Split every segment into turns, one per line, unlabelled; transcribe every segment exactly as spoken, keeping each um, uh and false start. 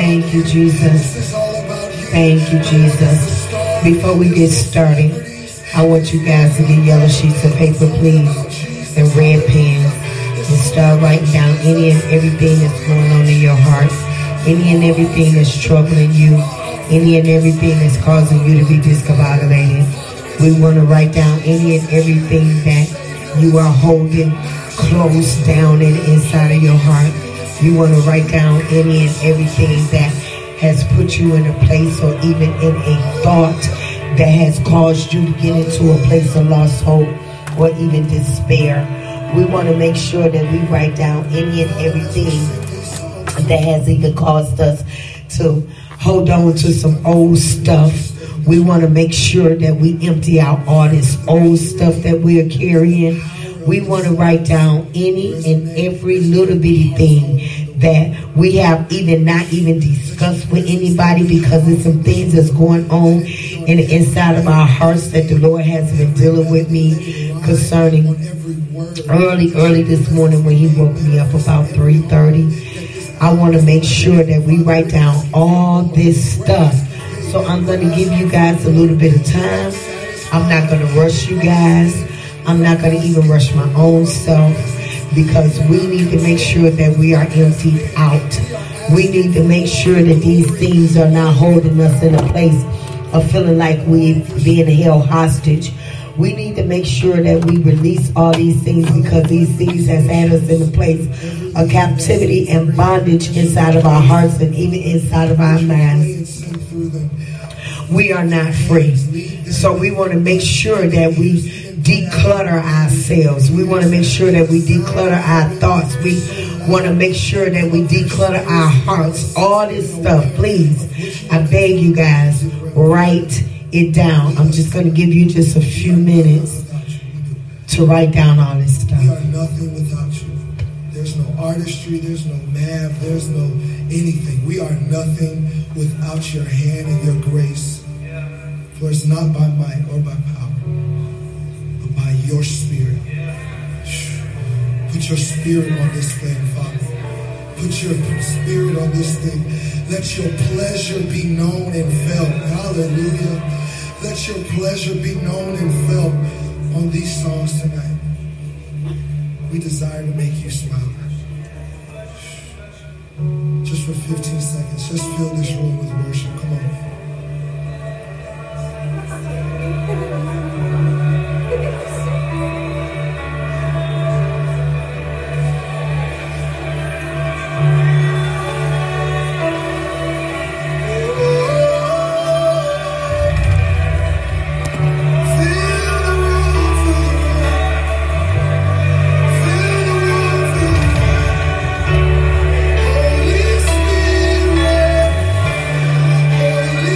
Thank you, Jesus. Thank you, Jesus. Before we get started, I want you guys to get yellow sheets of paper, please, and red pens, and start writing down any and everything that's going on in your heart, any and everything that's troubling you, any and everything that's causing you to be discombobulated. We want to write down any and everything that you are holding close down in inside of your heart. You want to write down any and everything that has put you in a place or even in a thought that has caused you to get into a place of lost hope or even despair. We want to make sure that we write down any and everything that has even caused us to hold on to some old stuff. We want to make sure that we empty out all this old stuff that we're carrying. We want to write down any and every little bitty thing that we have even not even discussed with anybody, because there's some things that's going on in the inside of our hearts that the Lord has been dealing with me concerning early, early this morning when he woke me up about three thirty. I want to make sure that we write down all this stuff. So I'm going to give you guys a little bit of time. I'm not going to rush you guys. I'm not going to even rush my own self, because we need to make sure that we are emptied out. We need to make sure that these things are not holding us in a place of feeling like we're being held hostage. We need to make sure that we release all these things, because these things has had us in a place of captivity and bondage inside of our hearts and even inside of our minds. We are not free. So we want to make sure that we declutter ourselves. We want to make sure that we declutter our thoughts. We want to make sure that we declutter our hearts. All this stuff, please, I beg you guys, write it down. I'm just going to give you just a few minutes to write down all this stuff.
We are nothing without you. There's no artistry, there's no math, there's no anything. We are nothing without your hand and your grace. For it's not by might or by power, but by your spirit. Put your spirit on this thing, Father. Put your spirit on this thing. Let your pleasure be known and felt. Hallelujah. Let your pleasure be known and felt on these songs tonight. We desire to make you smile. Just for fifteen seconds, just fill this room with worship. Come on.
Holy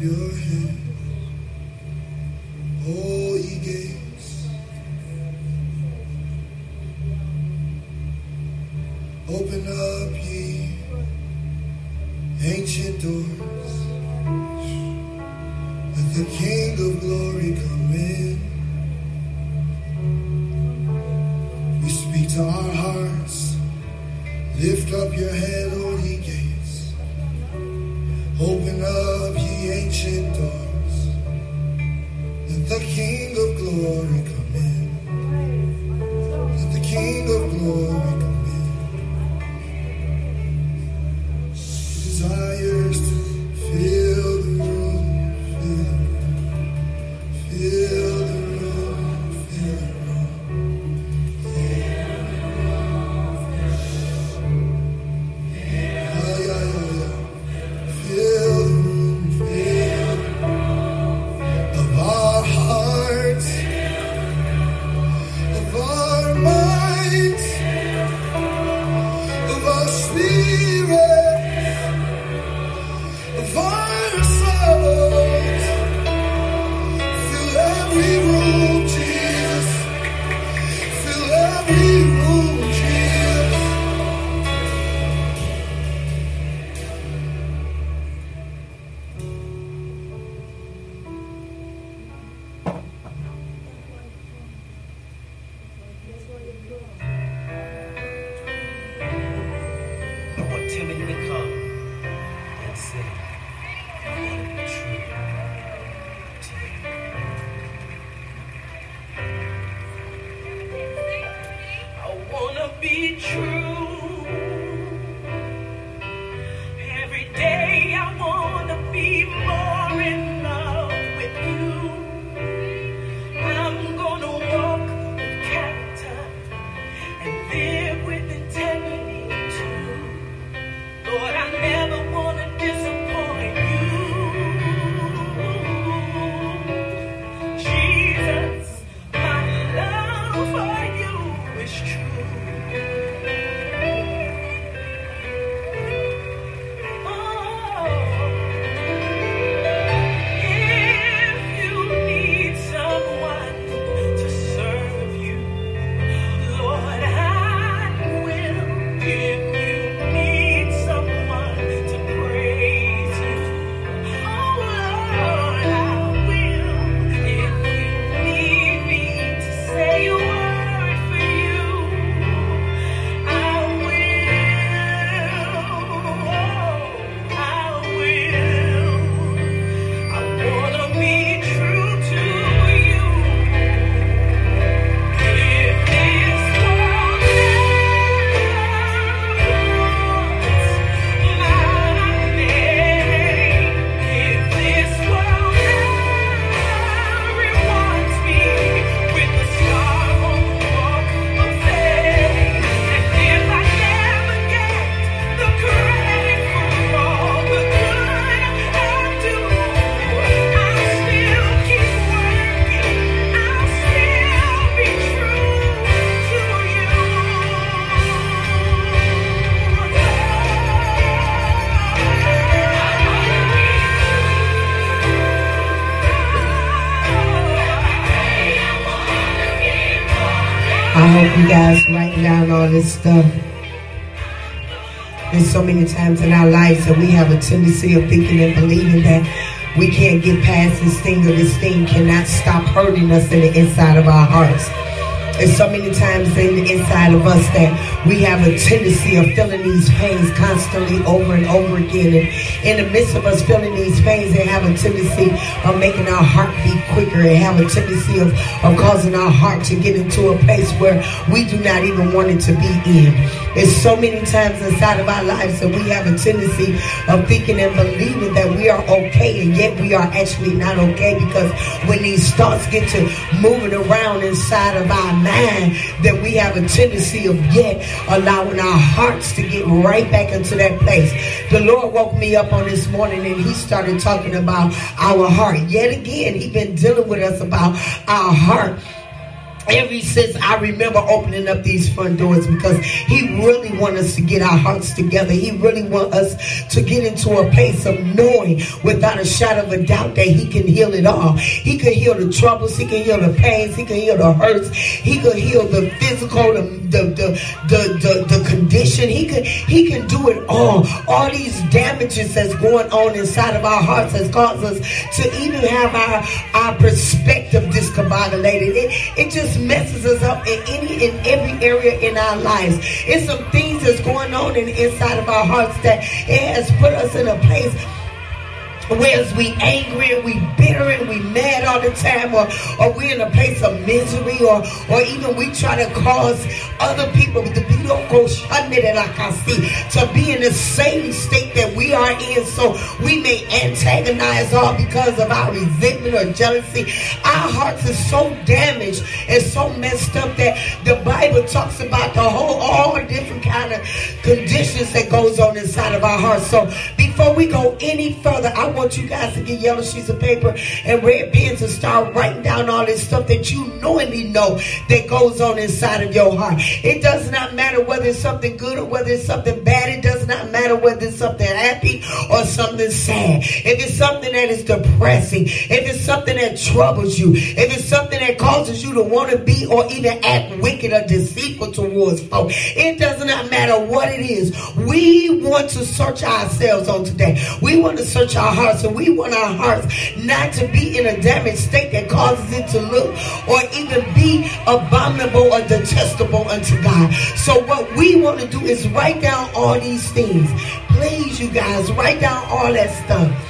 your head, O ye gates. Open up, ye ancient doors. Let the King of glory come in. We speak to our hearts. Lift up your head, O ye gates. Open up, ye ancient doors. Let the King of glory come in. Let the King of glory come in. Desires to fill the room, fill the room, fill the room, fill the room. Yeah, yeah, yeah, yeah. Fill the room, fill of our hearts, of our minds, of our spirit, of our souls. Fill every room, Jesus. Fill every room, Jesus.
I want Timothy to come and sing. I want to be true to you. I want to be true. Every day I want to be more in love with you. I'm going to walk with character and live with integrity too. Lord, I never want to disappoint you. Jesus, my love for you is true. Oh, if you need someone to serve you, Lord, I will. If you need someone to praise you, oh Lord, I will. If you need me to say a word for you, I will. I will. I wanna be true to you. If this world never wants my name, if this world never wants me with the star on the walk of fame, and if I never get the credit for all the good I do, I'll still keep working. I'll still be true to you.
I hope you guys writing down all this stuff. There's so many times in our lives that we have a tendency of thinking and believing that we can't get past this thing, or this thing cannot stop hurting us in the inside of our hearts. There's so many times in the inside of us that we have a tendency of feeling these pains constantly over and over again. And in the midst of us feeling these pains, they have a tendency of making our heart beat quicker, and have a tendency of, of causing our heart to get into a place where we do not even want it to be in. There's so many times inside of our lives that we have a tendency of thinking and believing that we are okay, and yet we are actually not okay, because when these thoughts get to moving around inside of our mind, that we have a tendency of yet allowing our hearts to get right back into that place. The Lord woke me up on this morning and he started talking about our heart. Yet again, he's been dealing with us about our heart. Ever since I remember opening up these front doors, because he really wants us to get our hearts together. He really wants us to get into a place of knowing without a shadow of a doubt that he can heal it all. He can heal the troubles. He can heal the pains. He can heal the hurts. He can heal the physical, the the the the, the, the condition. He can he can do it all. All these damages that's going on inside of our hearts has caused us to even have our our perspective discombobulated. It it just messes us up in any in every area in our lives. It's some things that's going on in the inside of our hearts that it has put us in a place whereas we angry and we bitter and we mad all the time, or, or we're in a place of misery, or or even we try to cause other people to be to be in the same state that we are in, so we may antagonize all because of our resentment or jealousy. Our hearts are so damaged and so messed up that the Bible talks about the whole all different kind of conditions that goes on inside of our hearts. So before we go any further, I want you guys to get yellow sheets of paper and red pens and start writing down all this stuff that you knowingly know that goes on inside of your heart. It does not matter whether it's something good or whether it's something bad. It does not matter whether it's something happy or something sad. If it's something that is depressing, if it's something that troubles you, if it's something that causes you to want to be or even act wicked or deceitful towards folks, it does not matter what it is. We want to search ourselves on today. We want to search our hearts, and we want our hearts not to be in a damaged state that causes it to look or even be abominable or detestable unto God. So what we want to do is write down all these things. Please, you guys, write down all that stuff.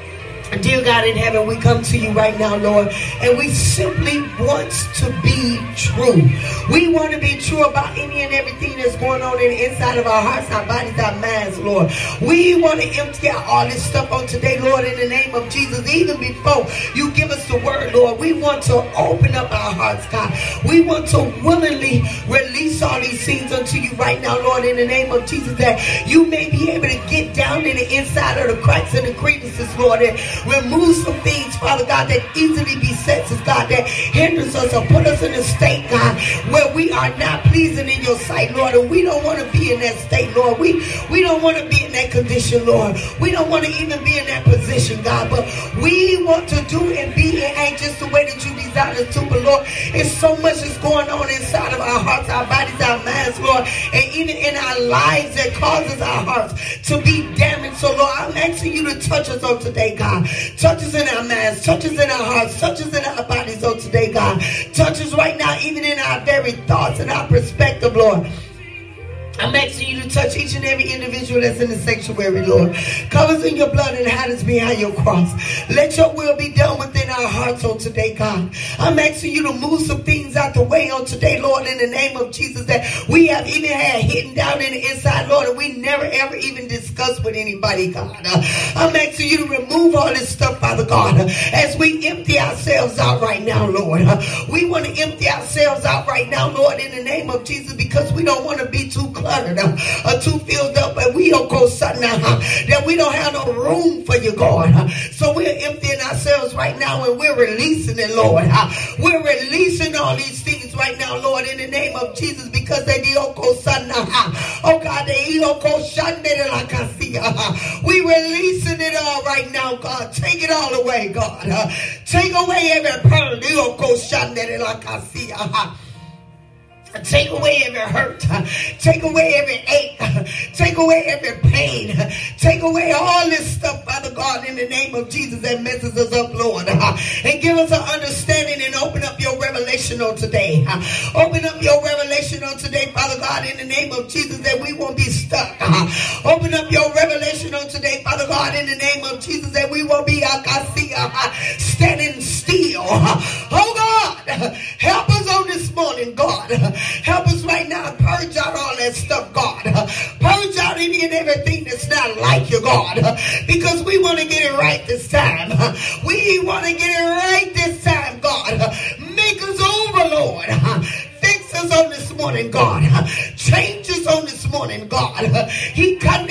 Dear God in heaven, we come to you right now, Lord, and we simply want to be true. We want to be true about any and everything that's going on in the inside of our hearts, our bodies, our minds, Lord. We want to empty out all this stuff on today, Lord, in the name of Jesus. Even before you give us the word, Lord, we want to open up our hearts, God. We want to willingly release all these things unto you right now, Lord, in the name of Jesus, that you may be able to get down in the inside of the cracks and the crevices, Lord, and remove some things, Father God, that easily besets us, God, that hinders us or put us in a state, God, where we are not pleasing in your sight, Lord, and we don't want to be in that state, Lord. We, we don't want to be in that condition, Lord. We don't want to even be in that position, God, but we want to do and be and act just the way that you desire us to, but Lord, it's so much that's going on inside of our hearts, our bodies, our minds, Lord, and even in our lives that causes our hearts to be damaged. So, Lord, I'm asking you to touch us on today, God. Touch us in our minds, touch us in our hearts, touch us in our bodies on today, God. Touch us right now, even in our very thoughts and our perspective, Lord. I'm asking you to touch each and every individual that's in the sanctuary, Lord. Cover us in your blood and hide us behind your cross. Let your will be done within our hearts on today, God. I'm asking you to move some things out the way on today, Lord, in the name of Jesus, that we have even had hidden down in the inside, Lord, and we never ever even discussed with anybody, God. Uh, I'm asking you to remove all this stuff, Father God, uh, as we empty ourselves out right now, Lord. Uh, we want to empty ourselves out right now, Lord, in the name of Jesus, because we don't want to be too cluttered uh, or too filled up, and we don't go something uh, that we don't have no room for you, God. Uh, so we're emptying ourselves right now, and we're releasing it, Lord. Uh, we're releasing all these things right now, Lord, in the name of Jesus, because they dioko sana. Oh God, they dioko shandere la kasi. We releasing it all right now, God. Take it all away, God. Uh, take away every pearl. Dioko shandere la kasi. Take away every hurt. Take away every ache. Take away every pain. Take away all this stuff, Father God, in the name of Jesus, that messes us up, Lord. And give us an understanding and open up your revelation on today. Open up your revelation on today, Father God, in the name of Jesus, that we won't be stuck. Open up your revelation on today, Father God, in the name of Jesus, that we won't be standing still. Oh God, help us on this morning, God. Help us right now. Purge out all that stuff, God. Purge out any and everything that's not like you, God. Because we want to get it right this time. We want to get it right this time, God. Make us over, Lord. Fix us on this morning, God. Change us on this morning, God. He and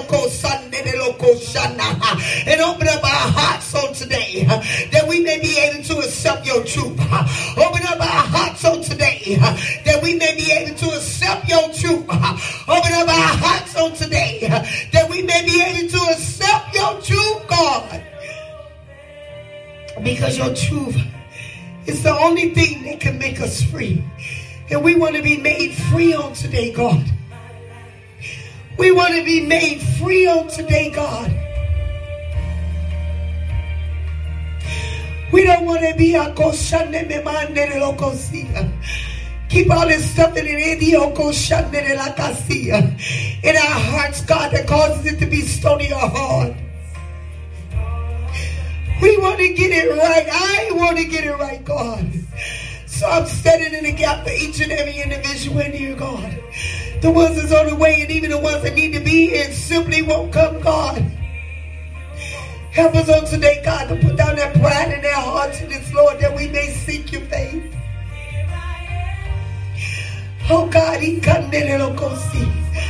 open up our hearts on today, that we may be able to accept your truth. Open up our hearts on today, today, that we may be able to accept your truth. Open up our hearts on today, that we may be able to accept your truth, God. Because your truth is the only thing that can make us free. And we want to be made free on today, God. We want to be made free on today, God. We don't want to be a keep all this stuff in in our hearts, God, that causes it to be stony or hard. We want to get it right. I want to get it right, God. So I'm standing in the gap for each and every individual in here, God. The ones that's on the way and even the ones that need to be here and simply won't come, God. Help us on today, God, to put down that pride in their hearts in this, Lord, that we may seek your face. Oh, God, he come there and go see.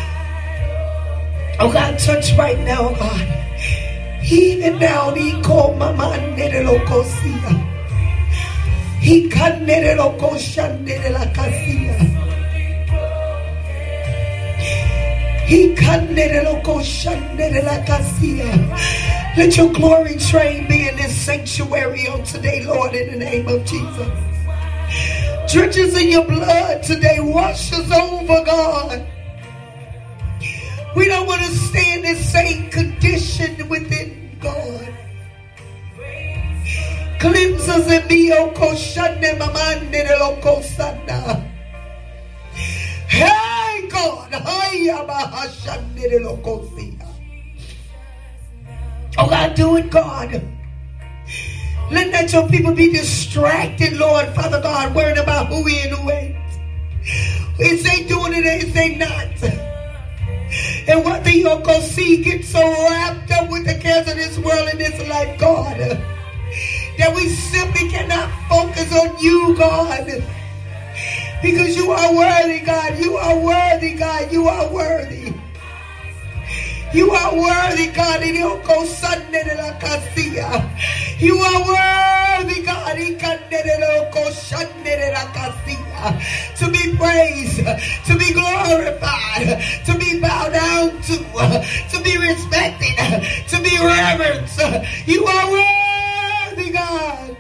Oh, God, touch right now, God. Even now, he called my man there and go see. He come there and go shandere la casia. He come there and go shandere la casia. Let your glory train be in this sanctuary on today, Lord, in the name of Jesus. Drench us in your blood today. Wash us over, God. We don't want to stay in this same condition within God. Cleanse us and be oko shande mamande loko sana. Hey, God. Hiya bahashande loko sia. Oh, God, do it, God. Let not your people be distracted, Lord, Father God, worrying about who we and who ain't. Is they doing it, is they not? And what the Yoko see get so wrapped up with the cares of this world and this life, God, that we simply cannot focus on you, God. Because you are worthy, God. You are worthy, God. You are worthy. You are worthy, God. You are worthy, God. To be praised, to be glorified, to be bowed down to, to be respected, to be reverenced. You are worthy, God.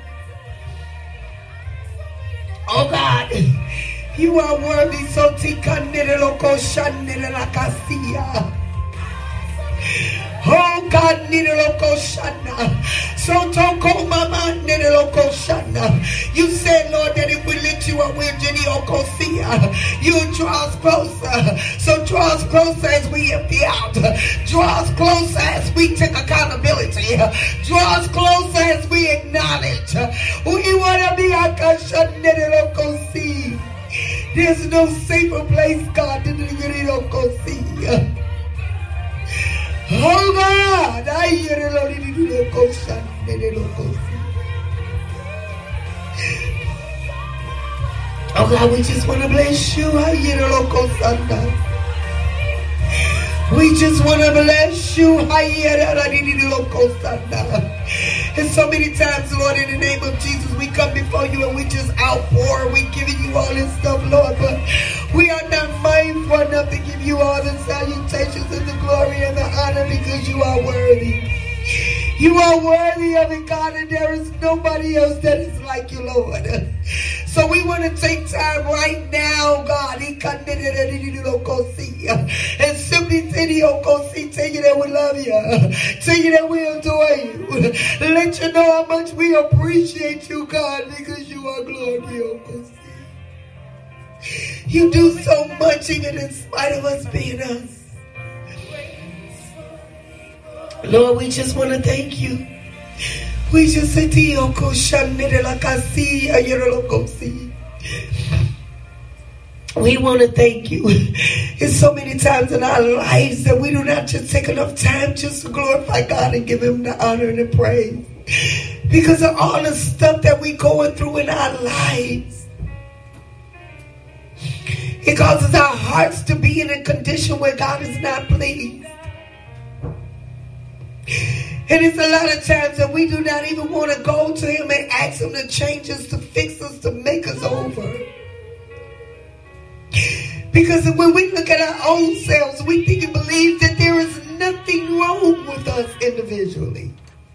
Oh, God. You are worthy. So tikandere loko shandere la kasia. Oh, God, so toko mama you said, Lord, that if we lift you up, we'll you draw us closer. So draw us closer as we empty out. Draw us closer as we take accountability. Draw us closer as we acknowledge. We want to be a There's no safer place, God, than the see. Oh, God, I hear the Lord in the location. Oh, God, we just want to bless you. I hear the location. We just want to bless you. I hear the location. And so many times, Lord, in the name of Jesus, we come before you and we just outpour. We giving you all this stuff, Lord, but we are not mindful enough to give you all the salutations and the glory and the honor because you are worthy. You are worthy of it, God, and there is nobody else that is like you, Lord. So we want to take time right now, God, and simply tell you that we love you, tell you that we adore you, let you know how much we appreciate you, God, because you are glorious. You do so much even in spite of us being us. Lord, we just want to thank you. We just say to you, we want to thank you. It's so many times in our lives that we do not just take enough time just to glorify God and give him the honor and the praise. Because of all the stuff that we're going through in our lives. It causes our hearts to be in a condition where God is not pleased. And it's a lot of times that we do not even want to go to him and ask him to change us, to fix us, to make us over. Because when we look at our own selves, we think and believe that there is nothing wrong with us individually.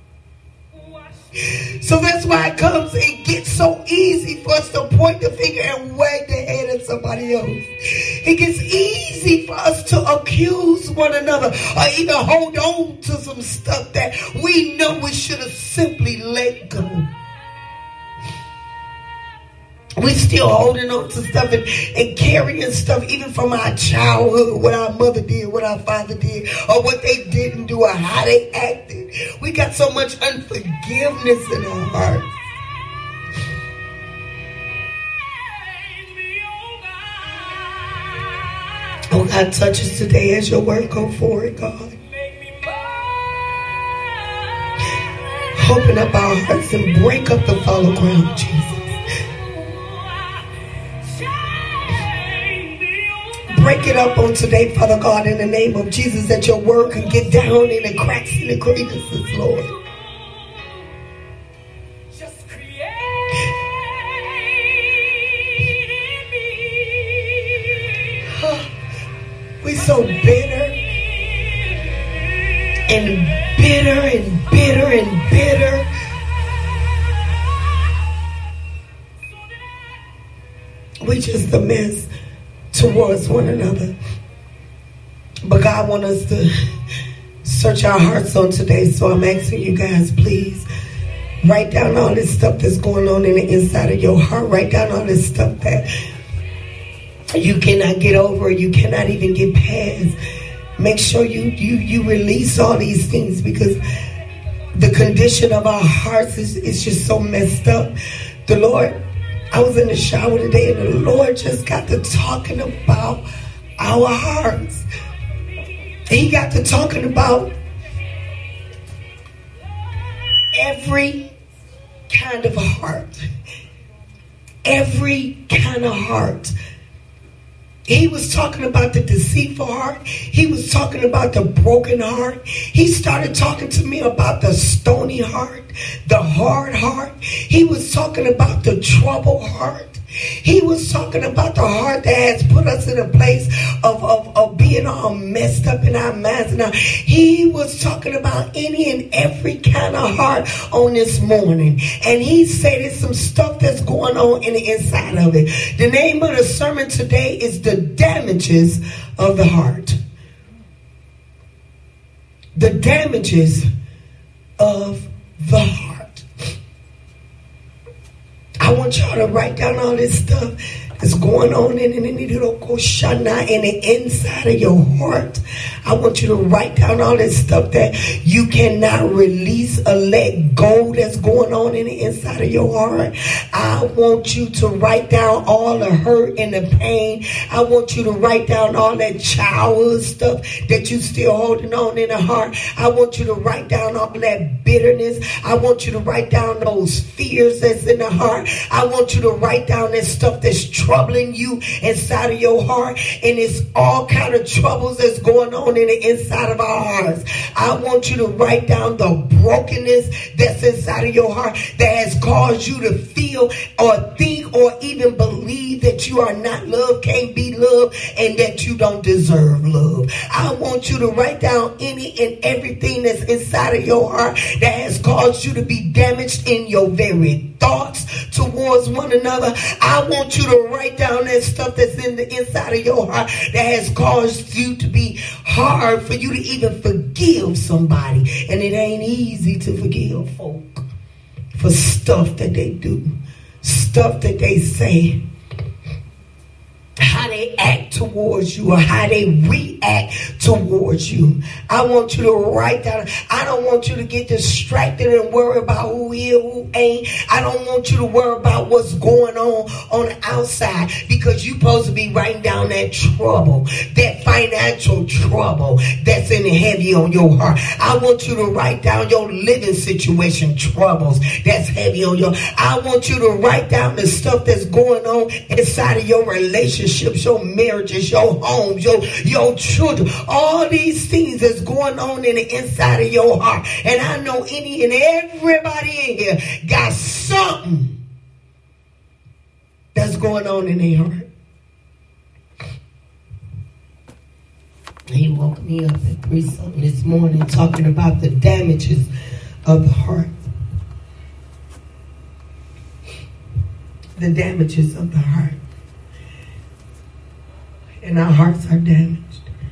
So that's why it comes and gets so easy for us to point the finger and wag the head at somebody else. It gets easy for us to accuse one another or even hold on to some stuff that we know we should have simply let go. We're still holding on to stuff and, and carrying stuff even from our childhood, what our mother did, what our father did, or what they didn't do, or how they acted. We got so much unforgiveness in our hearts. Oh, God, touch us today as your word go forward, God. Open up our hearts and break up the fallow ground, Jesus. Break it up on today, Father God, in the name of Jesus, that your word can get down in the cracks and the crevices, Lord.
Just create in me.
We're so bitter and bitter and bitter and bitter. We just a mess towards one another. But God wants us to search our hearts on today. So I'm asking you guys, please write down all this stuff that's going on in the inside of your heart. Write down all this stuff that you cannot get over, you cannot even get past. Make sure you you you release all these things, because the condition of our hearts is, is just so messed up. The Lord, I was in the shower today and the Lord just got to talking about our hearts. He got to talking about every kind of heart. Every kind of heart. He was talking about the deceitful heart. He was talking about the broken heart. He started talking to me about the stony heart, the hard heart. He was talking about the troubled heart. He was talking about the heart that has put us in a place of, of, of being all messed up in our minds. Now, he was talking about any and every kind of heart on this morning. And he said there's some stuff that's going on in the inside of it. The name of the sermon today is The Damages of the Heart. The damages of the heart. I want y'all to write down all this stuff that's going on in, in, in, in the inside of your heart. I want you to write down all this stuff that you cannot release or let go that's going on in the inside of your heart. I want you to write down all the hurt and the pain. I want you to write down all that childhood stuff that you still holding on in the heart. I want you to write down all that bitterness. I want you to write down those fears that's in the heart. I want you to write down that stuff that's troubling you inside of your heart. And it's all kind of troubles that's going on in the inside of our hearts. I want you to write down the brokenness that's inside of your heart that has caused you to feel or think or even believe that you are not loved, can't be loved, and that you don't deserve love. I want you to write down any and everything that's inside of your heart that has caused you to be damaged in your very thoughts towards one another. I want you to write down that stuff that's in the inside of your heart that has caused you to be hard for you to even forgive somebody. And it ain't easy to forgive folk for stuff that they do, stuff that they say, how they act towards you or how they react towards you. I want you to write down. I don't want you to get distracted and worry about who is, who ain't. I don't want you to worry about what's going on on the outside, because you're supposed to be writing down that trouble, that financial trouble that's in heavy on your heart. I want you to write down your living situation troubles that's heavy on your. I want you to write down the stuff that's going on inside of your relationship. Your marriages, your homes, your, your children, all these things that's going on in the inside of your heart. And I know any and everybody in here got something that's going on in their heart. He woke me up at three something this morning talking about the damages of the heart. The damages of the heart. And our hearts are damaged.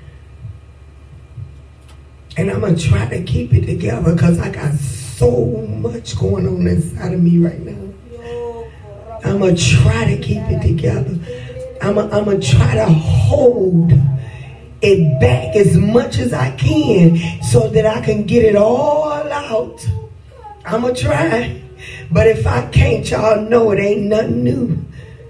And I'm going to try to keep it together because I got so much going on inside of me right now. I'm going to try to keep it together. I'm going to try to hold it back as much as I can so that I can get it all out. I'm going to try. But if I can't, y'all know it ain't nothing new.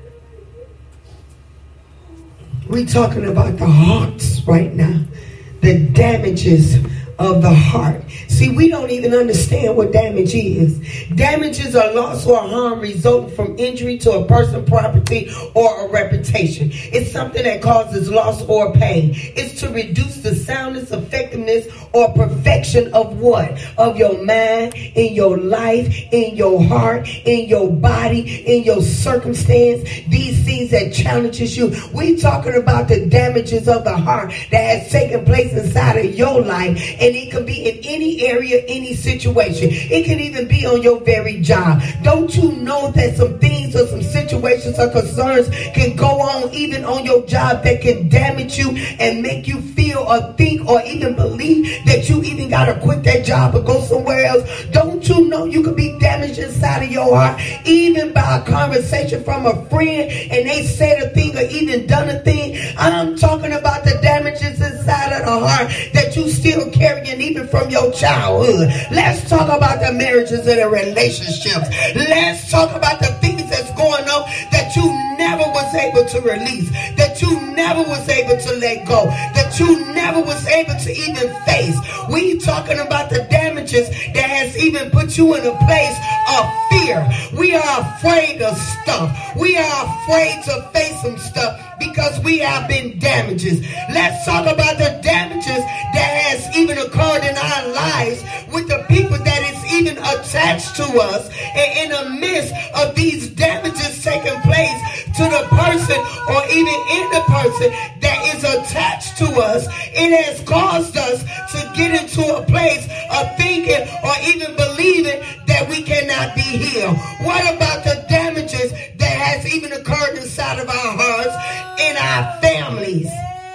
We talking about the hearts right now. The damages of the heart. See, we don't even understand what damage is. Damages are loss or harm resulting from injury to a person, property, or a reputation. It's something that causes loss or pain. It's to reduce the soundness, effectiveness, or perfection of what? Of your mind, in your life, in your heart, in your body, in your circumstance. These things that challenges you. We talking about the damages of the heart that has taken place inside of your life. And it can be in any area, any situation. It can even be on your very job. Don't you know that some things or some situations or concerns can go on even on your job that can damage you and make you feel or think or even believe that you even got to quit that job or go somewhere else? Don't you know you could be damaged inside of your heart even by a conversation from a friend and they said a thing or even done a thing? I'm talking about the damages inside of the heart that you still carrying even from your childhood. Let's talk about the marriages and the relationships. Let's talk about the things that's going on that you never was able to release, that you never was able to let go, that you never was able to even face. We talking about the damages that has even put you in a place of fear. We are afraid of stuff. We are afraid to face some stuff because we have been damages. Let's talk about the damages that has even occurred in our lives with the people that is even attached to us. And in the midst of these damages taking place to the person or even in the person that is attached to us, it has caused us to get into a place of thinking or even believing that we cannot be healed. What about the damages that has even occurred inside of our hearts, in our families?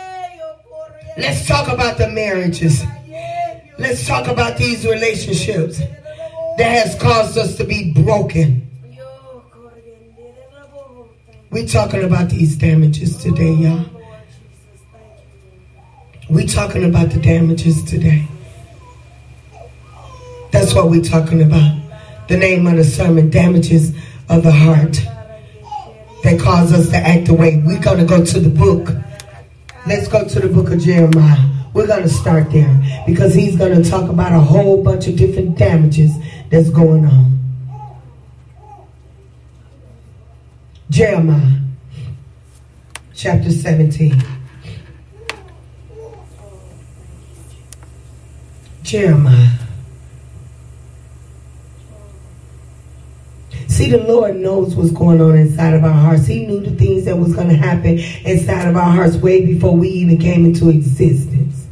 Let's talk about the marriages. Let's talk about these relationships that has caused us to be broken. We're talking about these damages today, y'all. We're talking about the damages today. That's what we're talking about. The name of the sermon, damages of the heart that cause us to act away. We're going to go to the book. Let's go to the book of Jeremiah. We're going to start there because he's going to talk about a whole bunch of different damages that's going on. Jeremiah chapter seventeen. Jeremiah. See, the Lord knows what's going on inside of our hearts. He knew the things that was going to happen inside of our hearts way before we even came into existence.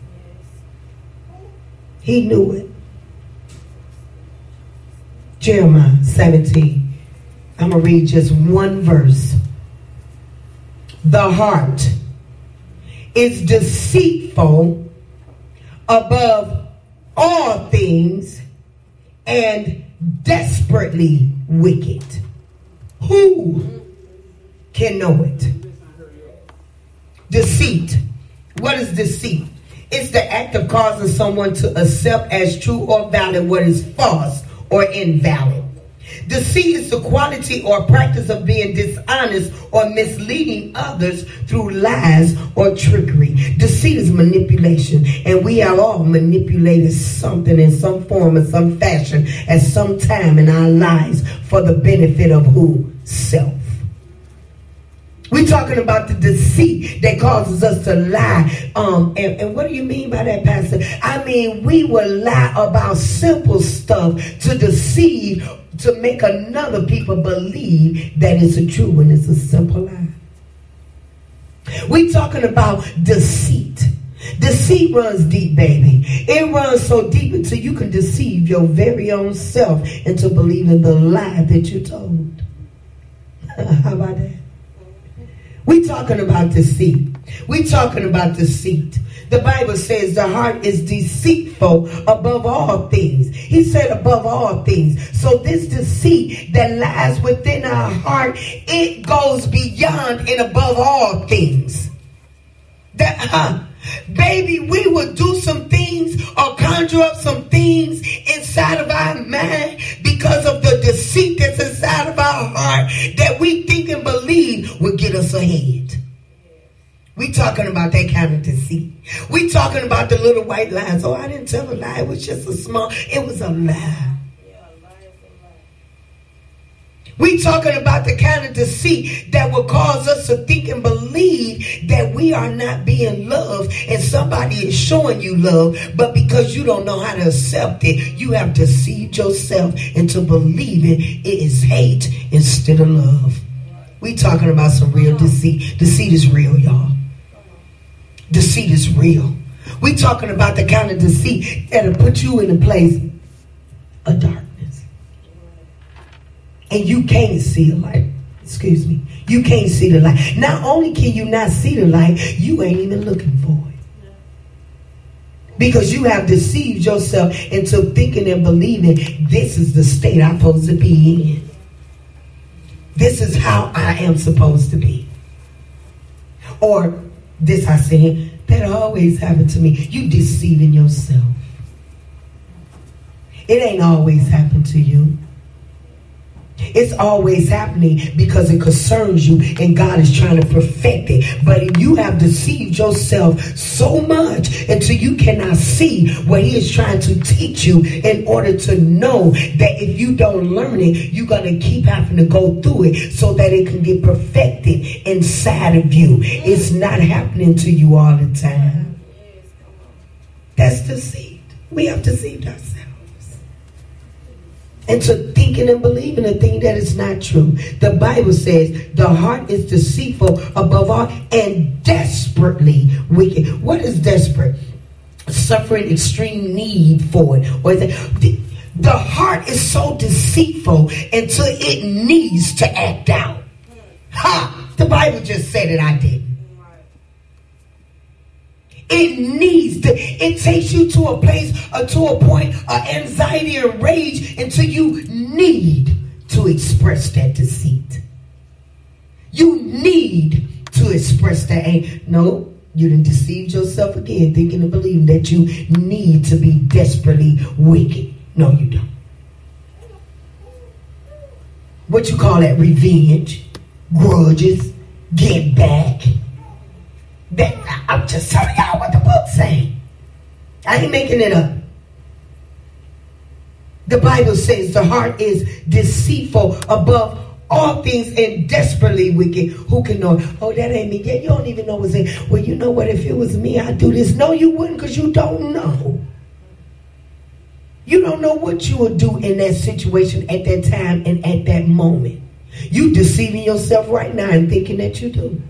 He knew it. Jeremiah seventeen. I'm going to read just one verse. The heart is deceitful above all things and desperately wicked. Who can know it? Deceit. What is deceit? It's the act of causing someone to accept as true or valid what is false or invalid. Deceit is the quality or practice of being dishonest or misleading others through lies or trickery. Deceit is manipulation, and we have all manipulated something in some form or some fashion at some time in our lives for the benefit of who? Self. We're talking about the deceit that causes us to lie. Um, and, and what do you mean by that, Pastor? I mean, we will lie about simple stuff to deceive, to make another people believe that it's a true when it's a simple lie. We're talking about deceit. Deceit runs deep, baby. It runs so deep until you can deceive your very own self into believing the lie that you told. How about that? We talking about deceit. We talking about deceit. The Bible says the heart is deceitful above all things. He said above all things. So this deceit that lies within our heart, it goes beyond and above all things. That, huh? Baby, we will do some things or conjure up some things inside of our mind because of the deceit that's inside of our heart that we think and believe will get us ahead. We talking about that kind of deceit. We talking about the little white lies. Oh, I didn't tell a lie. It was just a small, it was a lie. We talking about the kind of deceit that will cause us to think and believe that we are not being loved and somebody is showing you love, but because you don't know how to accept it, you have deceived yourself into believing it is hate instead of love. We talking about some real deceit. Deceit is real, y'all. Deceit is real. We talking about the kind of deceit that'll put you in a place of darkness. And you can't see the light. Excuse me. You can't see the light. Not only can you not see the light, you ain't even looking for it. Because you have deceived yourself into thinking and believing this is the state I'm supposed to be in. This is how I am supposed to be. Or this I said, that always happened to me. You deceiving yourself. It ain't always happened to you. It's always happening because it concerns you and God is trying to perfect it. But you have deceived yourself so much until you cannot see what he is trying to teach you in order to know that if you don't learn it, you're going to keep having to go through it so that it can get perfected inside of you. It's not happening to you all the time. That's deceit. We have deceived ourselves into thinking and believing a thing that is not true. The Bible says the heart is deceitful above all and desperately wicked. What is desperate? Suffering extreme need for it. Or is it, the, the heart is so deceitful until it needs to act out. Ha! The Bible just said it, I didn't. It needs to, it takes you to a place or to a point of anxiety and rage until you need to express that deceit. You need to express that. Ain't, no, you done deceived yourself again, thinking and believing that you need to be desperately wicked. No, you don't. What you call that? Revenge, grudges, get back. That, I'm just telling y'all what the book say. I ain't making it up. The Bible says the heart is deceitful above all things and desperately wicked. Who can know? Oh, that ain't me. Yeah, you don't even know what's in. Well, you know what? If it was me, I'd do this. No, you wouldn't, because you don't know. You don't know what you would do in that situation at that time and at that moment. You deceiving yourself right now and thinking that you do.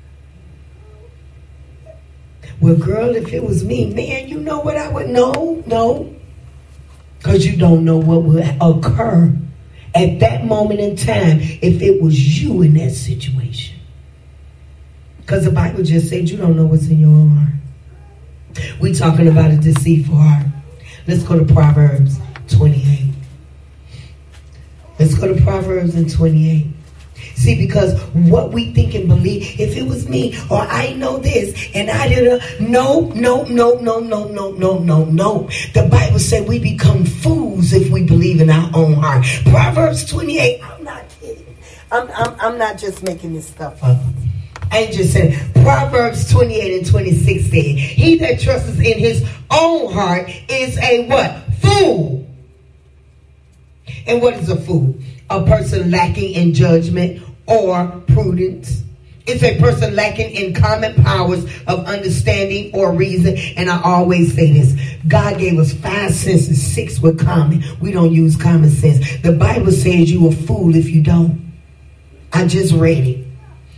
Well, girl, if it was me, man, you know what I would know? No. Because you don't know what would occur at that moment in time if it was you in that situation. Because the Bible just said you don't know what's in your heart. We're talking about a deceitful heart. Let's go to Proverbs twenty-eight. Let's go to Proverbs and twenty-eight. See, because what we think and believe, if it was me or I know this and I did a no, no, no, no, no, no, no, no, no. The Bible said we become fools if we believe in our own heart. Proverbs twenty-eight. I'm not kidding. I'm, I'm, I'm not just making this stuff up. I ain't just saying. Proverbs twenty-eight and twenty-six said, he that trusts in his own heart is a what? Fool. And what is a fool? A person lacking in judgment or prudence. It's a person lacking in common powers of understanding or reason. And I always say this. God gave us five senses, six were common. We don't use common sense. The Bible says you a fool if you don't. I just read it.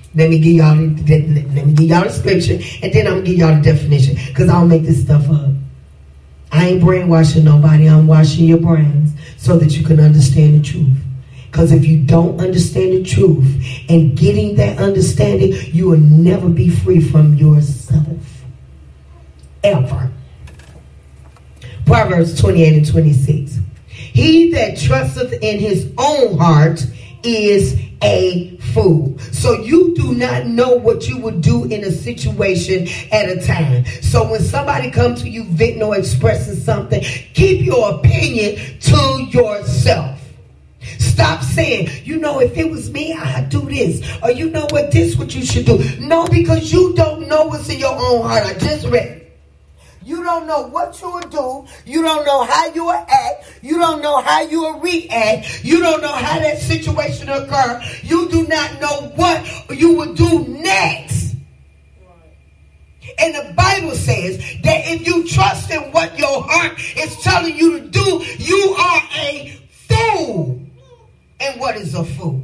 Let me give y'all the, let me give y'all the scripture, and then I'm gonna give y'all the definition, because I don't make this stuff up. I ain't brainwashing nobody. I'm washing your brains so that you can understand the truth. Because if you don't understand the truth and getting that understanding, you will never be free from yourself. Ever. Proverbs twenty-eight and twenty-six. He that trusteth in his own heart is a fool. So you do not know what you would do in a situation at a time. So when somebody comes to you venting or expressing something, keep your opinion to yourself. Stop saying, you know, if it was me, I'd do this. Or you know what, this what you should do. No, because you don't know what's in your own heart. I just read it. You don't know what you will do. You don't know how you will act. You don't know how you will react. You don't know how that situation will occur. You do not know what you will do next. And the Bible says that if you trust in what your heart is telling you to do, you are a fool. And what is a fool?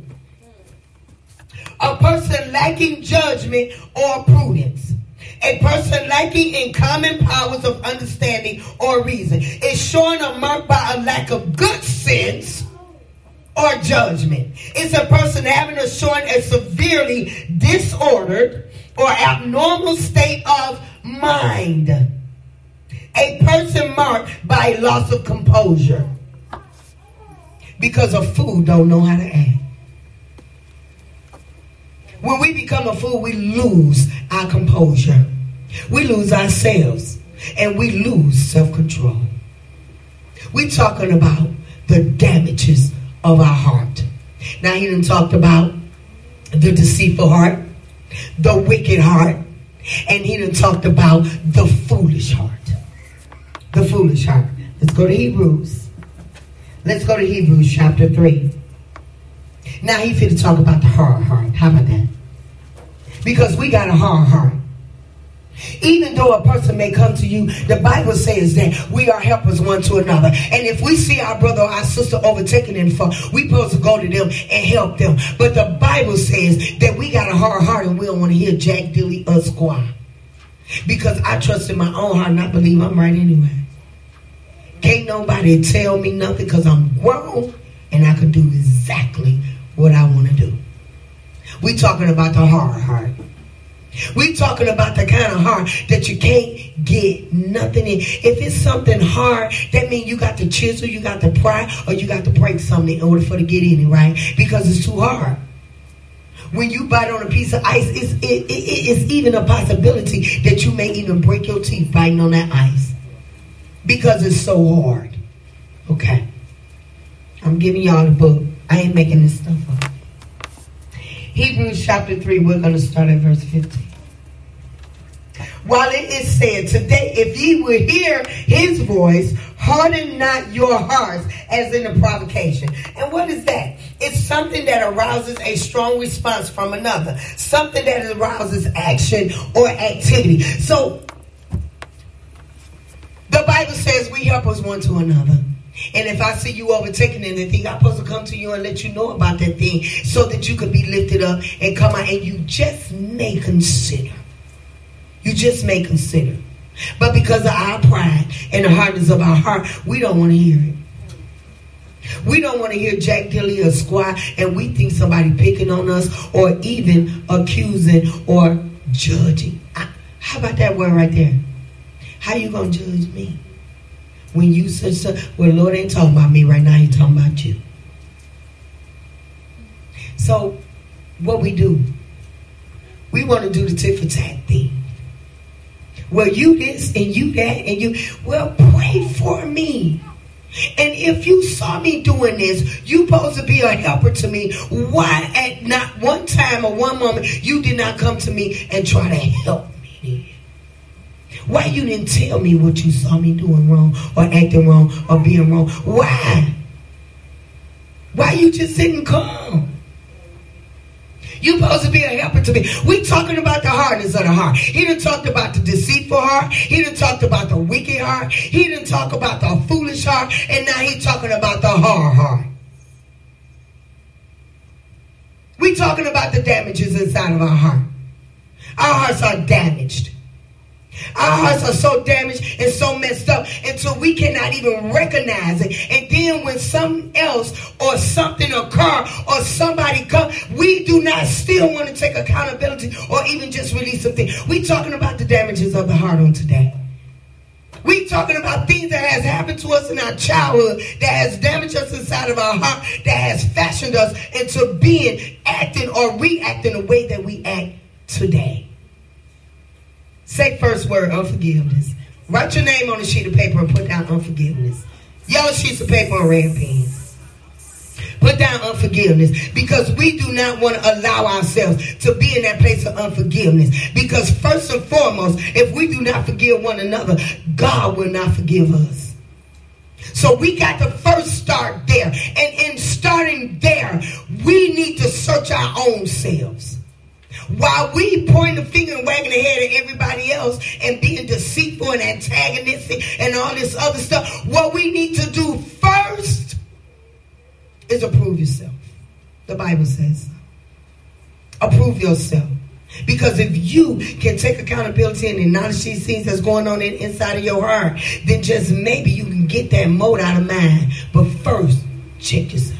A person lacking judgment or prudence. A person lacking in common powers of understanding or reason is showing a mark by a lack of good sense or judgment. It's a person having a showing a severely disordered or abnormal state of mind. A person marked by loss of composure. Because a fool don't know how to act. When we become a fool, we lose our composure. We lose ourselves. And we lose self-control. We're talking about the damages of our heart. Now, he done talked about the deceitful heart, the wicked heart, and he done talked about the foolish heart. The foolish heart. Let's go to Hebrews. Let's go to Hebrews chapter three. Now he's here to talk about the hard heart. How about that? Because we got a hard heart. Even though a person may come to you, the Bible says that we are helpers one to another. And if we see our brother or our sister overtaken in fault, we're supposed to go to them and help them. But the Bible says that we got a hard heart and we don't want to hear Jack Dilly or Squaw. Because I trust in my own heart and I believe I'm right anyway. Can't nobody tell me nothing because I'm grown and I can do exactly what I want to do. We talking about the hard heart. We talking about the kind of heart that you can't get nothing in. If it's something hard, that means you got to chisel, you got to pry, or you got to break something in order for it to get in it, right? Because it's too hard. When you bite on a piece of ice, it's, it, it, it's even a possibility that you may even break your teeth biting on that ice. Because it's so hard. Okay. I'm giving y'all the book. I ain't making this stuff up. Hebrews chapter three, we're going to start at verse fifteen. While it is said, today, if ye will hear his voice, harden not your hearts as in the provocation. And what is that? It's something that arouses a strong response from another. Something that arouses action or activity. So, the Bible says we help us one to another. And if I see you overtaking anything, I'm supposed to come to you and let you know about that thing so that you could be lifted up and come out. And you just may consider. You just may consider. But because of our pride and the hardness of our heart, we don't want to hear it. We don't want to hear Jack Dilly or Squaw, and we think somebody picking on us or even accusing or judging. How about that word right there? How you going to judge me? When you said, so, well, Lord ain't talking about me right now. He's talking about you. So, what we do, we want to do the tit for tat thing. Well, you this and you that and you, well, pray for me. And if you saw me doing this, you supposed to be a helper to me. Why at not one time or one moment you did not come to me and try to help me? Why you didn't tell me what you saw me doing wrong or acting wrong or being wrong? Why? Why you just didn't come? You supposed to be a helper to me. We talking about the hardness of the heart. He done talked about the deceitful heart. He done talked about the wicked heart. He done talked about the foolish heart. And now he talking about the hard heart. We talking about the damages inside of our heart. Our hearts are damaged. Our hearts are so damaged and so messed up until we cannot even recognize it. And then when something else or something occur or somebody come, we do not still want to take accountability or even just release something. We talking about the damages of the heart on today. We talking about things that has happened to us in our childhood, that has damaged us inside of our heart, that has fashioned us into being, acting or reacting the way that we act today. Say first word, unforgiveness. Write your name on a sheet of paper and put down unforgiveness. Yellow sheets of paper or red pens. Put down unforgiveness, because we do not want to allow ourselves to be in that place of unforgiveness. Because first and foremost, if we do not forgive one another, God will not forgive us. So we got to first start there. And in starting there, we need to search our own selves. While we point the finger and wagging the head at everybody else and being deceitful and antagonistic and all this other stuff, what we need to do first is approve yourself. The Bible says approve yourself. Because if you can take accountability and acknowledge these things that's going on in, inside of your heart, then just maybe you can get that mold out of mind. But first, check yourself.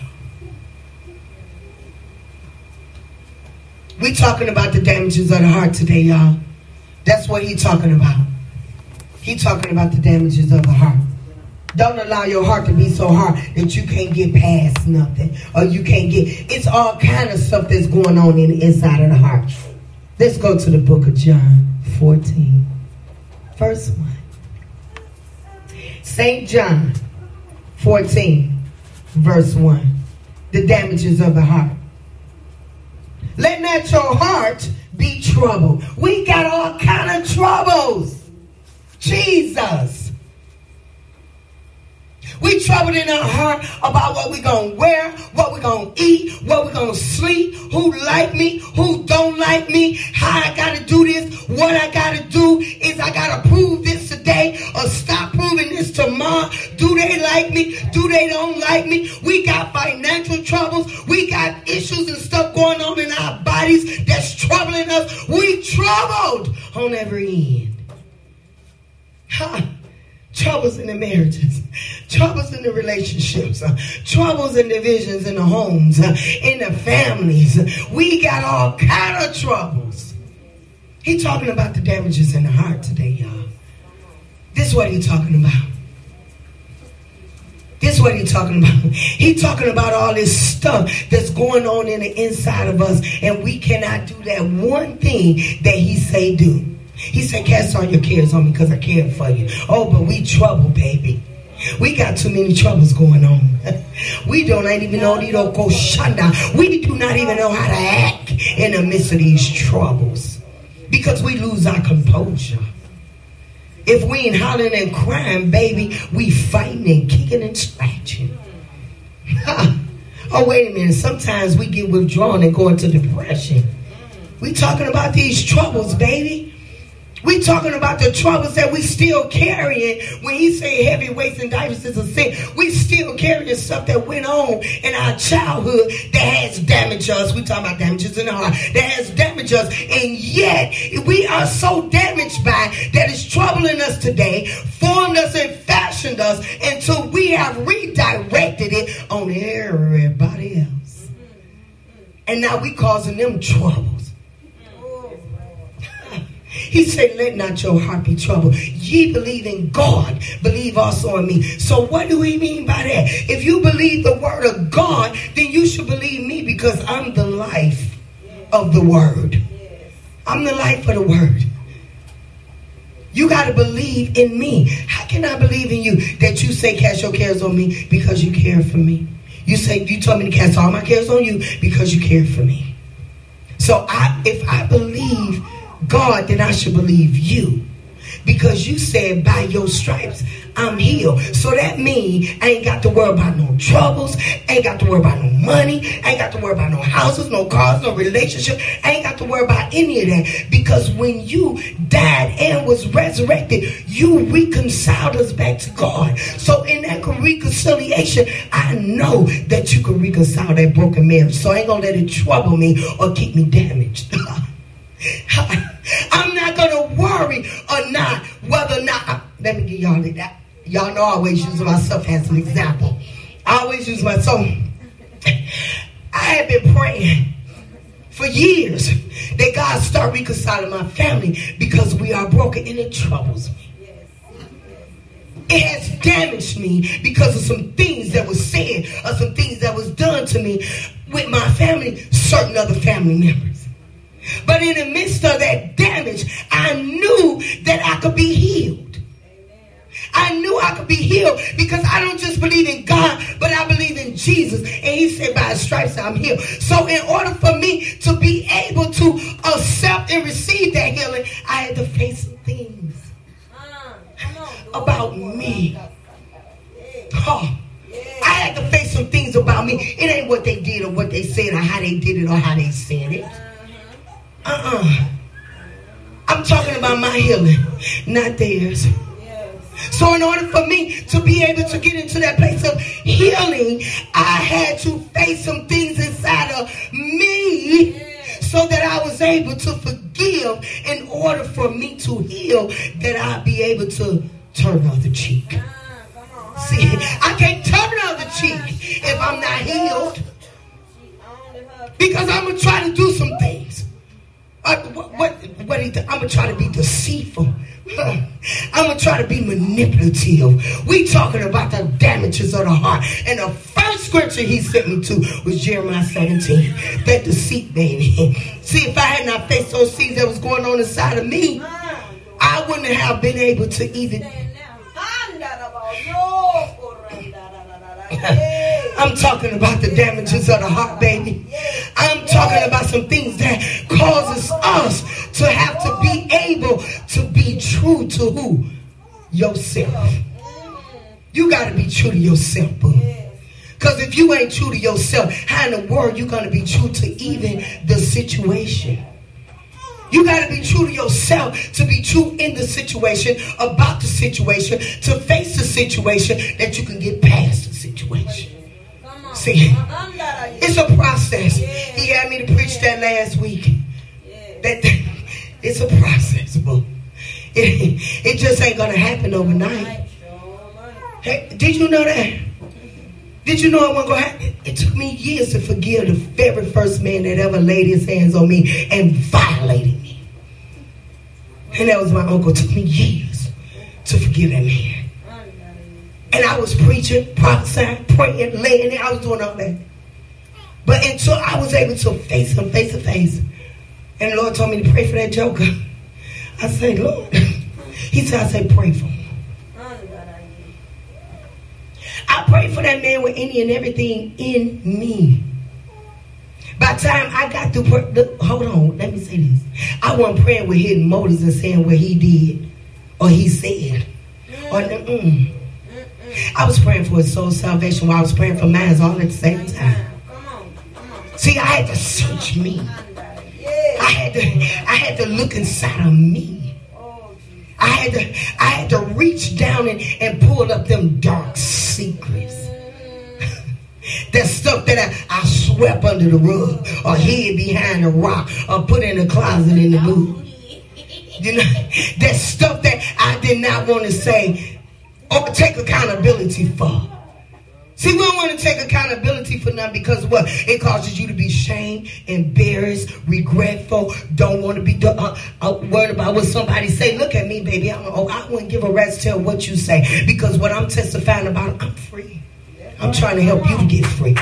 We talking about the damages of the heart today, y'all. That's what he talking about. He talking about the damages of the heart. Don't allow your heart to be so hard that you can't get past nothing. Or you can't get... It's all kind of stuff that's going on in the inside of the heart. Let's go to the book of John fourteen. Verse one. Saint John fourteen. Verse one. The damages of the heart. Let not your heart be troubled. We got all kind of troubles. Jesus. We troubled in our heart about what we're going to wear, what we're going to eat, what we're going to sleep, who like me, who don't like me, how I got to do this, what I got to do. Is I got to prove this today or stop proving this tomorrow? Do they like me? Do they don't like me? We got financial troubles. We got issues and stuff going on in our bodies that's troubling us. We troubled on every end. Ha! Troubles in the marriages, troubles in the relationships, uh, troubles and divisions in the homes, uh, in the families. We got all kind of troubles. He talking about the damages in the heart today, y'all. This is what he talking about. This is what he talking about. He talking about all this stuff that's going on in the inside of us, and we cannot do that one thing that he say do. He said, cast all your cares on me because I care for you. Oh, but we trouble, baby. We got too many troubles going on. We don't even know We do not even know how to act in the midst of these troubles because we lose our composure. If we ain't hollering and crying, baby, we fighting and kicking and scratching. Oh, wait a minute. Sometimes we get withdrawn and go into depression. We talking about these troubles, baby. We talking about the troubles that we still carrying. When he say heavy weights and divers is a sin, we still carrying stuff that went on in our childhood that has damaged us. We talking about damages in the heart that has damaged us, and yet we are so damaged by it that it's troubling us today, formed us and fashioned us until we have redirected it on everybody else, and now we causing them troubles. He said, let not your heart be troubled. Ye believe in God, believe also in me. So what do we mean by that? If you believe the word of God, then you should believe me because I'm the life of the word. I'm the life of the word. You got to believe in me. How can I believe in you that you say cast your cares on me because you care for me? You say you told me to cast all my cares on you because you care for me. So I, if I believe God, then I should believe you. because you said by your stripes I'm healed. So that means I ain't got to worry about no troubles, ain't got to worry about no money, ain't got to worry about no houses, no cars, no relationship. I ain't got to worry about any of that, because when you died and was resurrected, you reconciled us back to God. So in that reconciliation, I know that you can reconcile that broken marriage. So I ain't gonna let it trouble me or keep me damaged. I'm not gonna worry or not whether or not. Let me give y'all that. Y'all know I always use myself as an example. I always use myself. I have been praying for years that God start reconciling my family, because we are broken and it troubles me. It has damaged me because of some things that was said or some things that was done to me with my family, certain other family members. But in the midst of that damage, I knew that I could be healed. I knew I could be healed because I don't just believe in God, but I believe in Jesus. And he said, by his stripes I'm healed. So in order for me to be able to accept and receive that healing, I had to face some things about me. Oh, I had to face some things about me. It ain't what they did or what they said or how they did it or how they said it. Uh-uh. I'm talking about my healing, not theirs. So in order for me to be able to get into that place of healing, I had to face some things inside of me so that I was able to forgive in order for me to heal, that I'd be able to turn the other cheek. See, I can't turn the other cheek if I'm not healed, because I'm going to try to do some things. Uh, what, what, what he, I'm going to try to be deceitful. I'm going to try to be manipulative. We talking about the damages of the heart. And the first scripture he sent me to was Jeremiah seventeen. That deceit, baby. See, if I had not faced those things that was going on inside of me, I wouldn't have been able to even... I'm talking about the damages of the heart, baby. I'm talking about some things that causes us to have to be able to be true to who? Yourself. You got to be true to yourself, boo. Because if you ain't true to yourself, how in the world you going to be true to even the situation? You got to be true to yourself to be true in the situation, about the situation, to face the situation, that you can get past the situation. See, it's a process. He had me to preach that last week. That it's a process, boo. It, it just ain't going to happen overnight. Hey, did you know that? Did you know it wasn't going to happen? It took me years to forgive the very first man that ever laid his hands on me and violated me. And that was my uncle. It took me years to forgive that man. And I was preaching, prophesying, praying, laying there. I was doing all that. But until I was able to face him face to face, and the Lord told me to pray for that joker, I said, Lord, he said, I said, pray for him. I prayed for that man with any and everything in me. By the time I got through, the, hold on, let me say this. I wasn't praying with hidden motives and saying what he did or he said. Or, mm, I was praying for his soul salvation while I was praying for mine all at the same time. See, I had to search me. I had to, I had to look inside of me. I had to, I had to reach down and, and pull up them dark secrets. That stuff that I, I swept under the rug or hid behind a rock or put in a closet in the boot. You know, that stuff that I did not want to say or take accountability for. See, we don't want to take accountability for nothing because what? It causes you to be shamed, embarrassed, regretful, don't want to be uh, uh, worried about what somebody say. Look at me, baby. I'm, oh, I wouldn't give a rat's tail what you say, because what I'm testifying about, I'm free. I'm trying to help you to get free.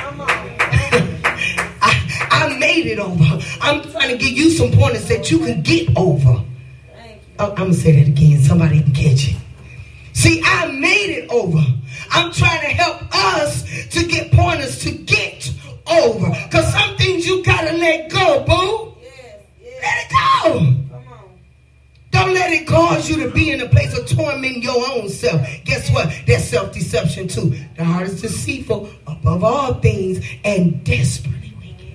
I, I made it over. I'm trying to give you some pointers that you can get over. Oh, I'm going to say that again. Somebody can catch it. See, I made it over. I'm trying to help us to get pointers to get over. Because some things you got to let go, boo. Let it go. Don't let it cause cause you to be in a place of tormenting your own self. Guess what? That's self-deception too. The heart is deceitful above all things and desperately wicked.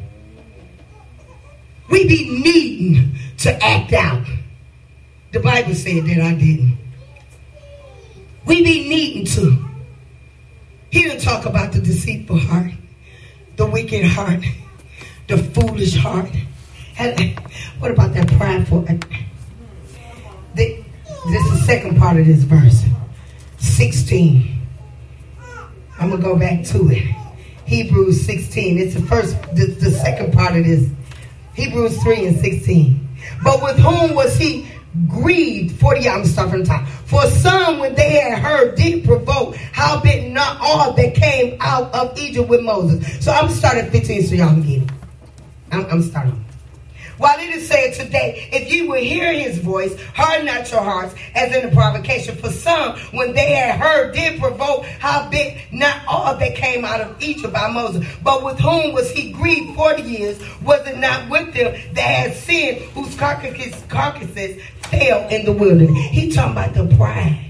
We be needing to act out. The Bible said that I didn't. We be needing to. He didn't talk about the deceitful heart, the wicked heart, the foolish heart. And what about that prideful? The, this is the second part of this verse. sixteen. I'm going to go back to it. Hebrews sixteen. It's the first, the, the second part of this. Hebrews three and sixteen. But with whom was he grieved? forty, I'm starting from the top. For some, when they had heard, did provoke, howbeit not all that came out of Egypt with Moses. So I'm starting at fifteen so y'all can get it. I'm, I'm starting. While it is said today, if you will hear his voice, harden not your hearts, as in the provocation. For some, when they had heard, did provoke, howbeit not all that came out of Egypt by Moses. But with whom was he grieved forty years? Was it not with them that had sinned, whose carcasses, carcasses fell in the wilderness? He talking about the pride.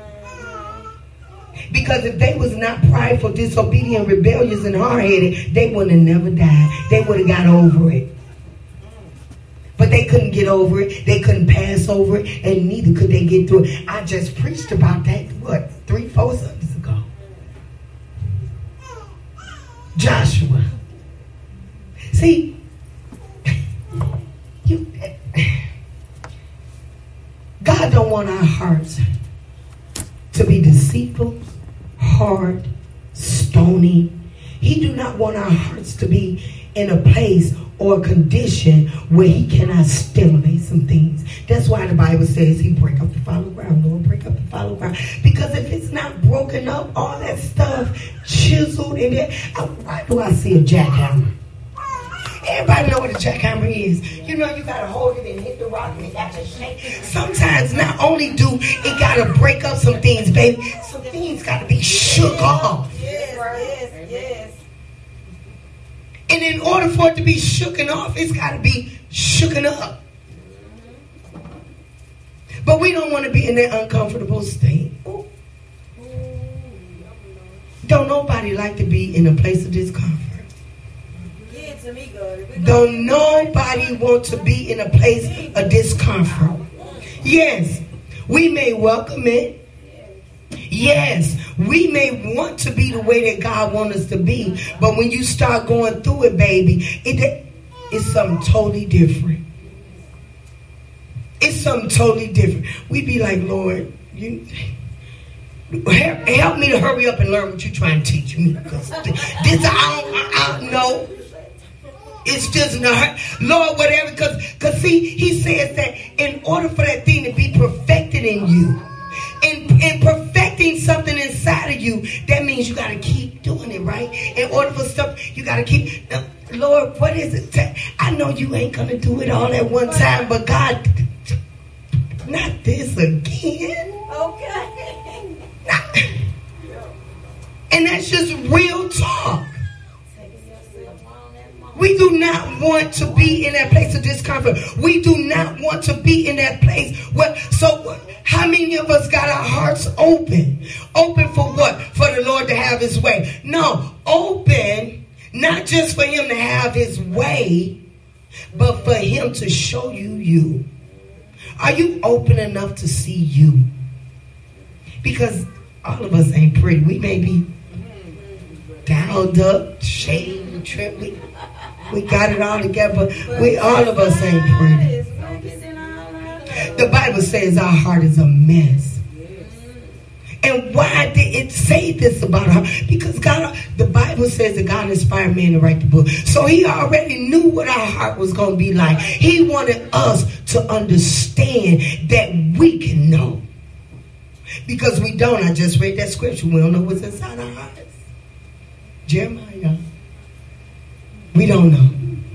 Because if they was not prideful, disobedient, rebellious, and hard-headed, they would have never died. They would have got over it. But they couldn't get over it. They couldn't pass over it. And neither could they get through it. I just preached about that, what, three, four Sundays ago. Joshua. See, you, God don't want our hearts to be deceitful, hard, stony. He do not want our hearts to be in a place or a condition where he cannot stimulate some things. That's why the Bible says he break up the fallow ground. Lord, break up the fallow ground. Because if it's not broken up, all that stuff chiseled in it. Why do I see a jackhammer? Everybody know what a jackhammer is. You know, you got to hold it and hit the rock and it got to shake. Sometimes not only do it got to break up some things, baby, some things got to be shook off.
Yes, yes, yes.
And in order for it to be shooken off, it's got to be shooken up. But we don't want to be in that uncomfortable state. Don't nobody like to be in a place of discomfort.
To me, God.
Don't nobody want to be in a place of discomfort. Yes, we may welcome it. Yes, we may want to be the way that God wants us to be. But when you start going through it, baby, it, it's something totally different. It's something totally different. We be like, Lord, you help me to hurry up and learn what you're trying to teach me. Because this, I don't, I don't know. It's just not, Lord, whatever. Because, because see, he says that in order for that thing to be perfected in you, in, in perfecting something inside of you, that means you got to keep doing it, right? In order for stuff, you got to keep, uh, Lord, what is it? I know you ain't going to do it all at one time, but God, not this again.
Okay.
Not, and that's just real talk. We do not want to be in that place of discomfort. We do not want to be in that place where, so how many of us got our hearts open? Open for what? For the Lord to have his way. No, open, not just for him to have his way, but for him to show you you. Are you open enough to see you? Because all of us ain't pretty. We may be dialed up, shaved, trimmed. We, we got it all together. We, all of us ain't pretty. The Bible says our heart is a mess. And why did it say this about our heart? Because God, the Bible says that God inspired man to write the book. So he already knew what our heart was going to be like. He wanted us to understand that we can know. Because we don't. I just read that scripture. We don't know what's inside our hearts. Jeremiah. We don't know.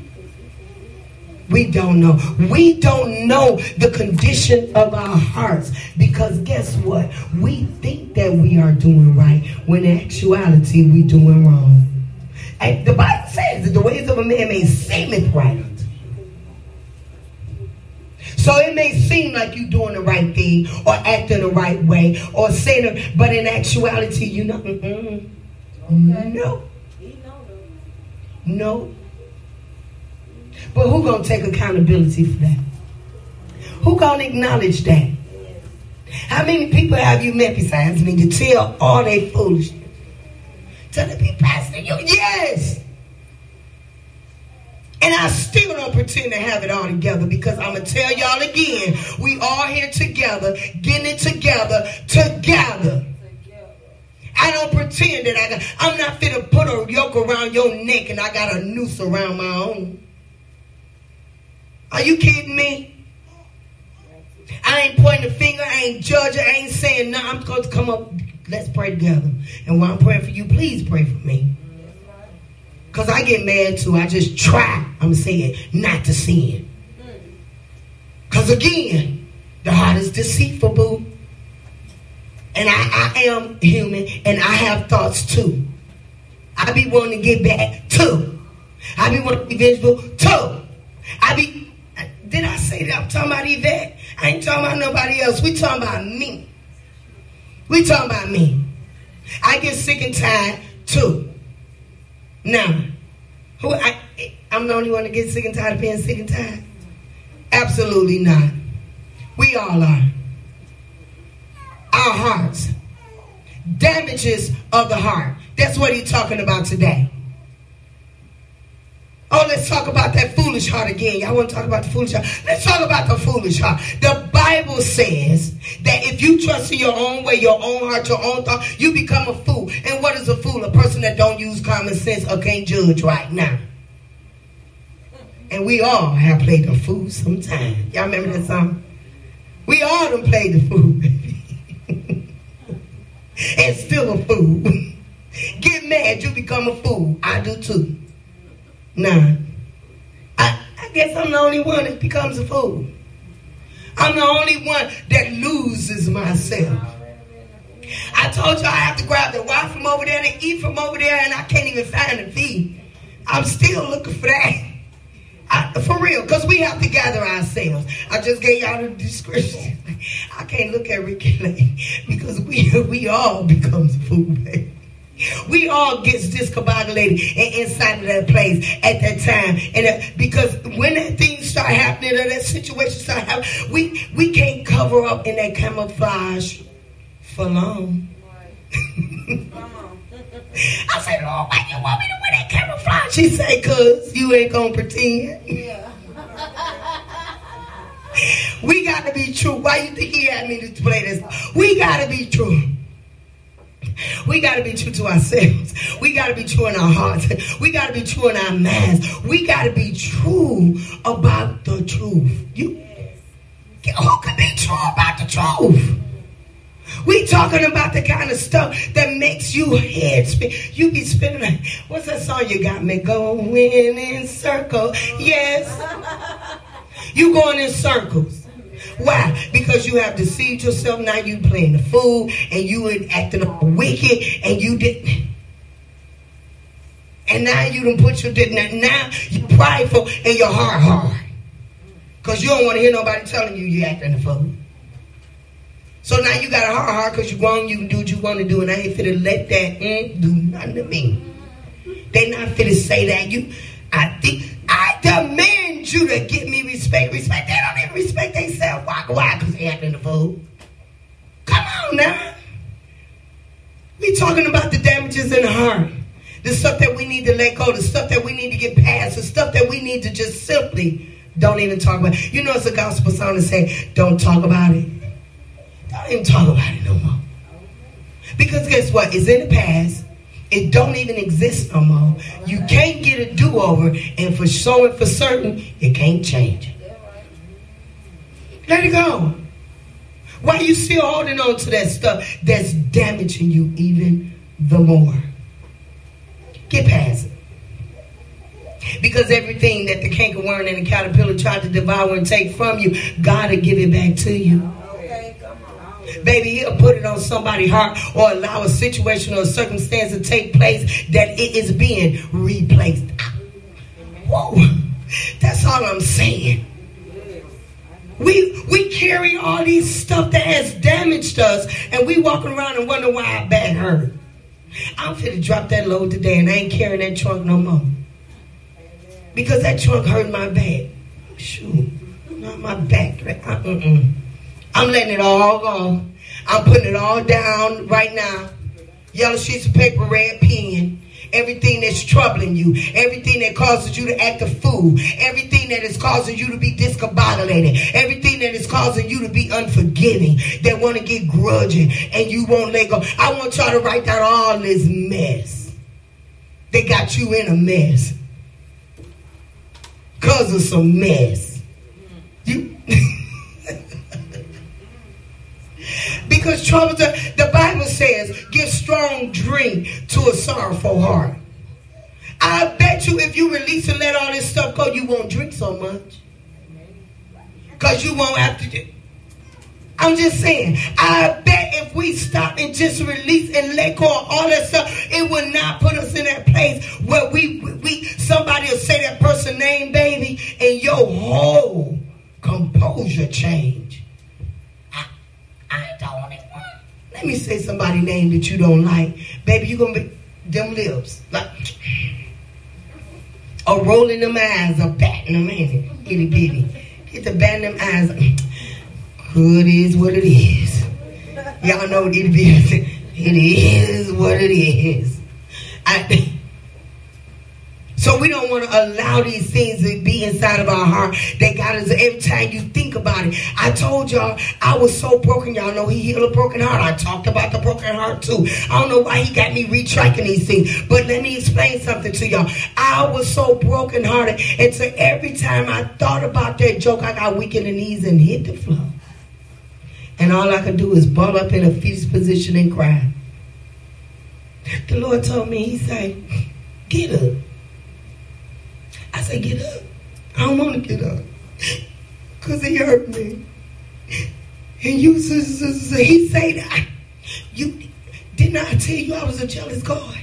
We don't know. We don't know the condition of our hearts. Because guess what? We think that we are doing right when in actuality we doing wrong. And the Bible says that the ways of a man may seemeth right. So it may seem like you're doing the right thing or acting the right way or saying it, but in actuality, you know, mm-mm. no. No. But who gonna take accountability for that? Who gonna acknowledge that? How many people have you met besides me to tell all they foolishness? Tell them, be Pastor, you, yes. And I still don't pretend to have it all together, because I'm going to tell y'all again, we all here together, getting it together, together. I don't pretend that I got, I'm not fit to put a yoke around your neck and I got a noose around my own. Are you kidding me? I ain't pointing the finger, I ain't judging, I ain't saying nothing. I'm going to come up, let's pray together. And while I'm praying for you, please pray for me. Because I get mad too. I just try, I'm saying, not to sin. Because again, the heart is deceitful, boo. And I, I am human, and I have thoughts too. I be wanting to get back too. I be wanting to be vengeful too. I be, did I say that? I'm talking about Yvette. I ain't talking about nobody else. We talking about me. We talking about me. I get sick and tired too. Now, who I, I'm the only one to get sick and tired of being sick and tired? Absolutely not. We all are. Our hearts. Damages of the heart. That's what he's talking about today. Oh, let's talk about that foolish heart again. Y'all want to talk about the foolish heart? Let's talk about the foolish heart. The Bible says that if you trust in your own way, your own heart, your own thought, you become a fool. And what is a fool? A person that don't use common sense or can't judge right now. And we all have played the fool sometime. Y'all remember that song? We all done played the fool. And still a fool. Get mad, you become a fool. I do too. Nah, I, I guess I'm the only one that becomes a fool. I'm the only one that loses myself. I told you I have to grab the wife from over there and eat from over there, and I can't even find the feed. I'm still looking for that. I, for real, because we have to gather ourselves. I just gave y'all the description. I can't look at Ricky Lane because we, we all becomes a fool, baby. We all gets discombobulated inside of that place at that time, and uh, because when that thing start happening or that situation start happening, we we can't cover up in that camouflage for long. I said, Lord, why you want me to wear that camouflage? She said, cause you ain't gonna pretend. Yeah. We got to be true. Why you think he had me to play this? We got to be true. We got to be true to ourselves. We got to be true in our hearts. We got to be true in our minds. We got to be true about the truth. You, who can be true about the truth? We talking about the kind of stuff that makes you head spin. You be spinning like, what's that song you got me going in circles? Yes. You going in circles. Why? Because you have deceived yourself. Now you playing the fool and you were acting all wicked and you didn't. And now you done put your didn't. Now you're prideful and your heart hard. Because you don't want to hear nobody telling you you're acting the fool. So now you got a heart hard because you're grown. You can do what you want to do. And I ain't fit to let that mm, do nothing to me. They not fit to say that. You, I think. I demand you to give me respect. Respect. They don't even respect themselves. Why? Why? Because they acting the fool. Come on now. We talking about the damages in the heart. The stuff that we need to let go. The stuff that we need to get past. The stuff that we need to just simply don't even talk about. You know it's a gospel song that say, don't talk about it. Don't even talk about it no more. Because guess what? It's in the past. It don't even exist no more. You can't get a do-over, and for sure and for certain, you can't change it. Let it go. Why are you still holding on to that stuff that's damaging you even the more? Get past it. Because everything that the cankerworm and the caterpillar tried to devour and take from you, God will give it back to you. Baby, he'll put it on somebody's heart or allow a situation or a circumstance to take place that it is being replaced. Whoa, that's all I'm saying. We we carry all these stuff that has damaged us, and we walking around and wonder why our back hurt. I'm finna drop that load today, and I ain't carrying that trunk no more. Because that trunk hurt my back. Shoot, not my back. Uh-uh. I'm letting it all go. I'm putting it all down right now. Yellow sheets of paper, red pen. Everything that's troubling you, everything that causes you to act a fool, everything that is causing you to be discombobulated, everything that is causing you to be unforgiving, that want to get grudging and you won't let go. I want y'all to write down all this mess. They got you in a mess. Cause of some mess. You Because trouble, the Bible says, give strong drink to a sorrowful heart. I bet you if you release and let all this stuff go, you won't drink so much. Because you won't have to do. I'm just saying, I bet if we stop and just release and let go of all that stuff, it will not put us in that place where we, we somebody will say that person's name, baby, and your whole composure change. I ain't the only one. Let me say somebody's name that you don't like. Baby, you gonna be them lips. Like or rolling them eyes or batting them in it. Itty bitty. Get to batting them eyes. Good is what it is. Y'all know what itty bitty is. It is what it is. I So we don't want to allow these things to be inside of our heart. They got us every time you think about it. I told y'all I was so broken. Y'all know he healed a broken heart. I talked about the broken heart too. I don't know why he got me retracking these things. But let me explain something to y'all. I was so broken hearted. And so every time I thought about that joke, I got weak in the knees and hit the floor. And all I could do is ball up in a fetal position and cry. The Lord told me, he said, get up. I said, get up. I don't want to get up. Because he hurt me. And you, he said, that. You, didn't I tell you I was a jealous God?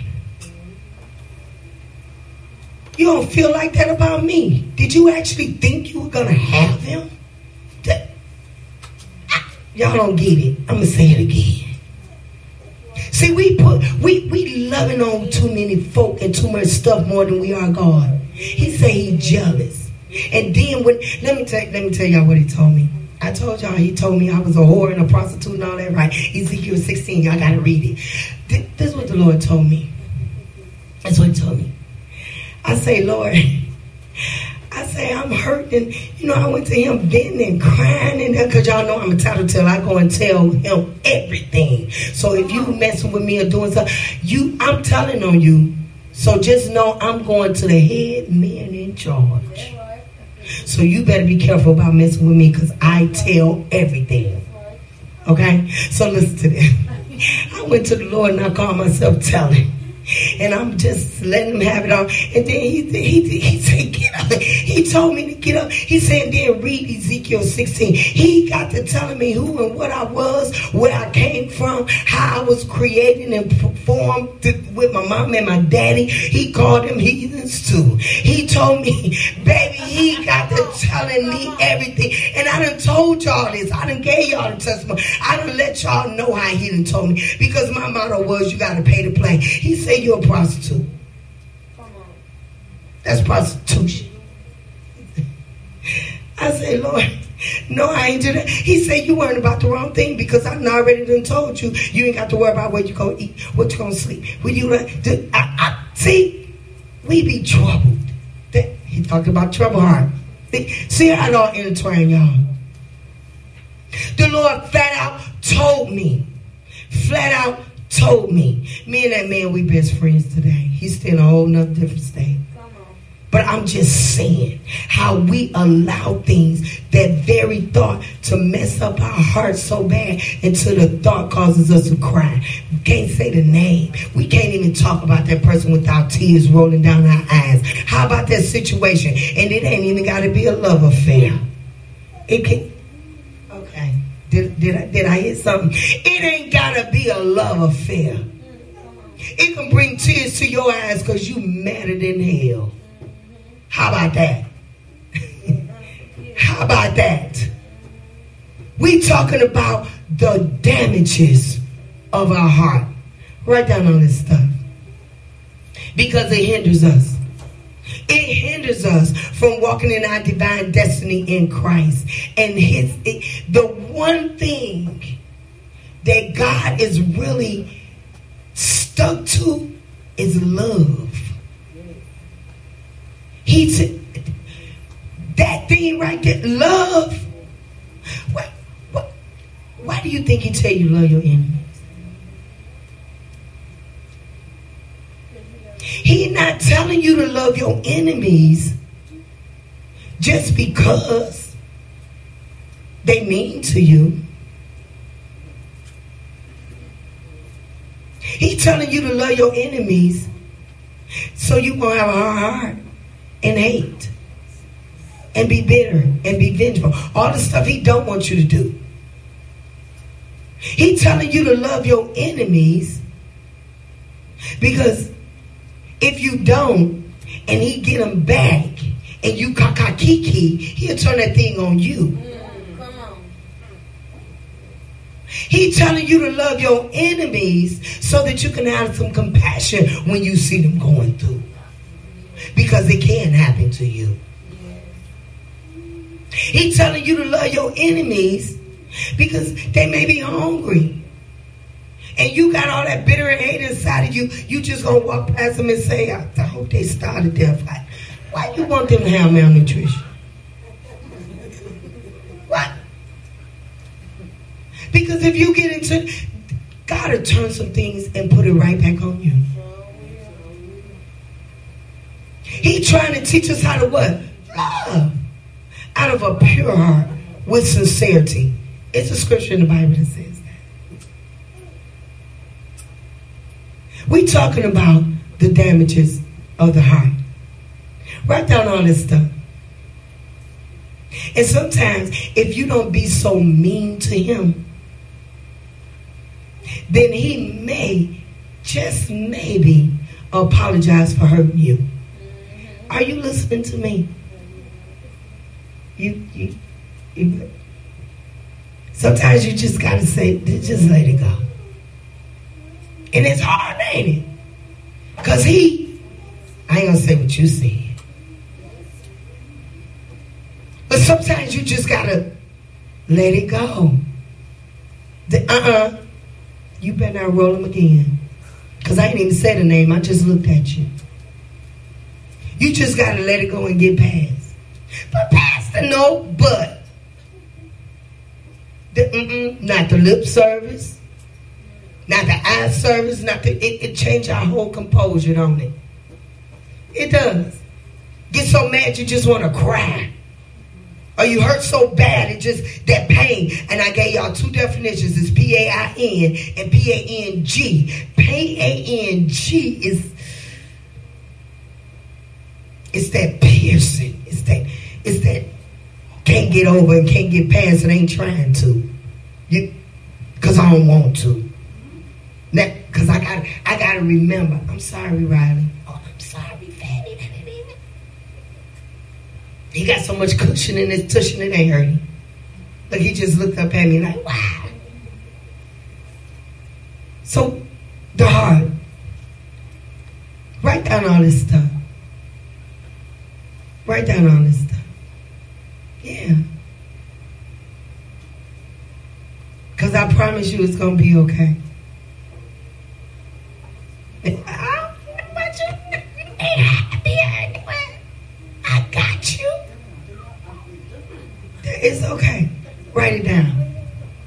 You don't feel like that about me. Did you actually think you were going to have him? That, I, y'all don't get it. I'm going to say it again. See, we put we we loving on too many folk and too much stuff more than we are God. He say he jealous. And then when let me tell let me tell y'all what he told me. I told y'all he told me I was a whore and a prostitute and all that, right? Ezekiel sixteen, y'all gotta read it. This is what the Lord told me. That's what he told me. I say, Lord, I say I'm hurting. You know, I went to him bending and crying and that because y'all know I'm a tattletale. I go and tell him everything. So if you messing with me or doing something, you I'm telling on you. So just know I'm going to the head man in charge. So you better be careful about messing with me because I tell everything. Okay? So listen to this. I went to the Lord and I called myself telling. And I'm just letting him have it all. And then he he he said, get up. He told me to get up. He said, then read Ezekiel sixteen. He got to telling me who and what I was, where I came from, how I was created and performed with my mom and my daddy. He called them heathens too. He told me, baby, he got to telling me everything. And I done told y'all this. I done gave y'all the testimony. I done let y'all know how he done told me. Because my motto was, you got to pay to play. He said, you're a prostitute. That's prostitution. I say, Lord, no, I ain't do that. He said, you weren't about the wrong thing because I already done told you. You ain't got to worry about where you going to eat, what you going to sleep. When you, I, I, see, we be troubled. That, he talked about trouble heart. See how it all intertwined, y'all. The Lord flat out told me, flat out told me. Me and that man, we best friends today. He's still in a whole nother different state. But I'm just saying how we allow things, that very thought, to mess up our hearts so bad until the thought causes us to cry. We can't say the name. We can't even talk about that person without tears rolling down our eyes. How about that situation? And it ain't even got to be a love affair. It can. Okay. Did, did, I, did I hit something? It ain't got to be a love affair. It can bring tears to your eyes because you madder than hell. How about that? How about that? talking about the damages of our heart. Write down all this stuff. Because it hinders us. It hinders us from walking in our divine destiny in Christ. And his it, the one thing that God is really stuck to is love. He said, that thing right there, love. What, what, why do you think he tell you love your enemies? He's not telling you to love your enemies just because they mean to you. He's telling you to love your enemies so you won't have a hard heart and hate and be bitter and be vengeful. All the stuff he don't want you to do. He's telling you to love your enemies because if you don't and he get them back and you kakakiki, he'll turn that thing on you.
Mm, come on.
He's telling you to love your enemies so that you can have some compassion when you see them going through. Because it can happen to you. He's telling you to love your enemies because they may be hungry. And you got all that bitter and hate inside of you. You just gonna walk past them and say, I hope they starve to death. Why, why you want them to have malnutrition? What? Because if you get into, God will turn some things and put it right back on you. He's trying to teach us how to what? Love. Out of a pure heart with sincerity. It's a scripture in the Bible that says that. We're talking about the damages of the heart. Write down all this stuff. And sometimes, if you don't be so mean to him, then he may, just maybe, apologize for hurting you. Are you listening to me? You, you, you. Sometimes you just gotta say, just let it go. And it's hard, ain't it? Because he, I ain't gonna say what you said. But sometimes you just gotta let it go. The, uh-uh. You better not roll him again. Because I ain't even said a name. I just looked at you. You just gotta let it go and get past. But Pastor, no, but. The, mm-mm, not the lip service. Not the eye service. Not the, it, it changed our whole composure, don't it? It does. Get so mad you just want to cry. Or you hurt so bad, it just, that pain. And I gave y'all two definitions. It's P A I N and P A N G. P A N G is, it's that piercing. It's that, it's that can't get over and can't get past and ain't trying to. You, because I don't want to. Because I got I got to remember. I'm sorry, Riley. Oh, I'm sorry, Fanny. He got so much cushion in his tushin, it ain't hurting. Look, he just looked up at me like, wow. So, the heart. Write down all this stuff. Write down all this stuff. Yeah. Because I promise you it's going to be okay. I don't know about you. Ain't happy anyway. I got you. It's okay. Write it down.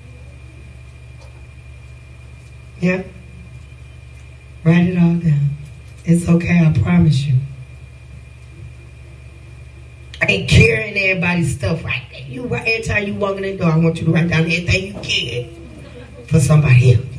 Yeah. Write it all down. It's okay, I promise you. I ain't carrying everybody's stuff right there. You, every time you walk in the door, I want you to write down everything you can for somebody else.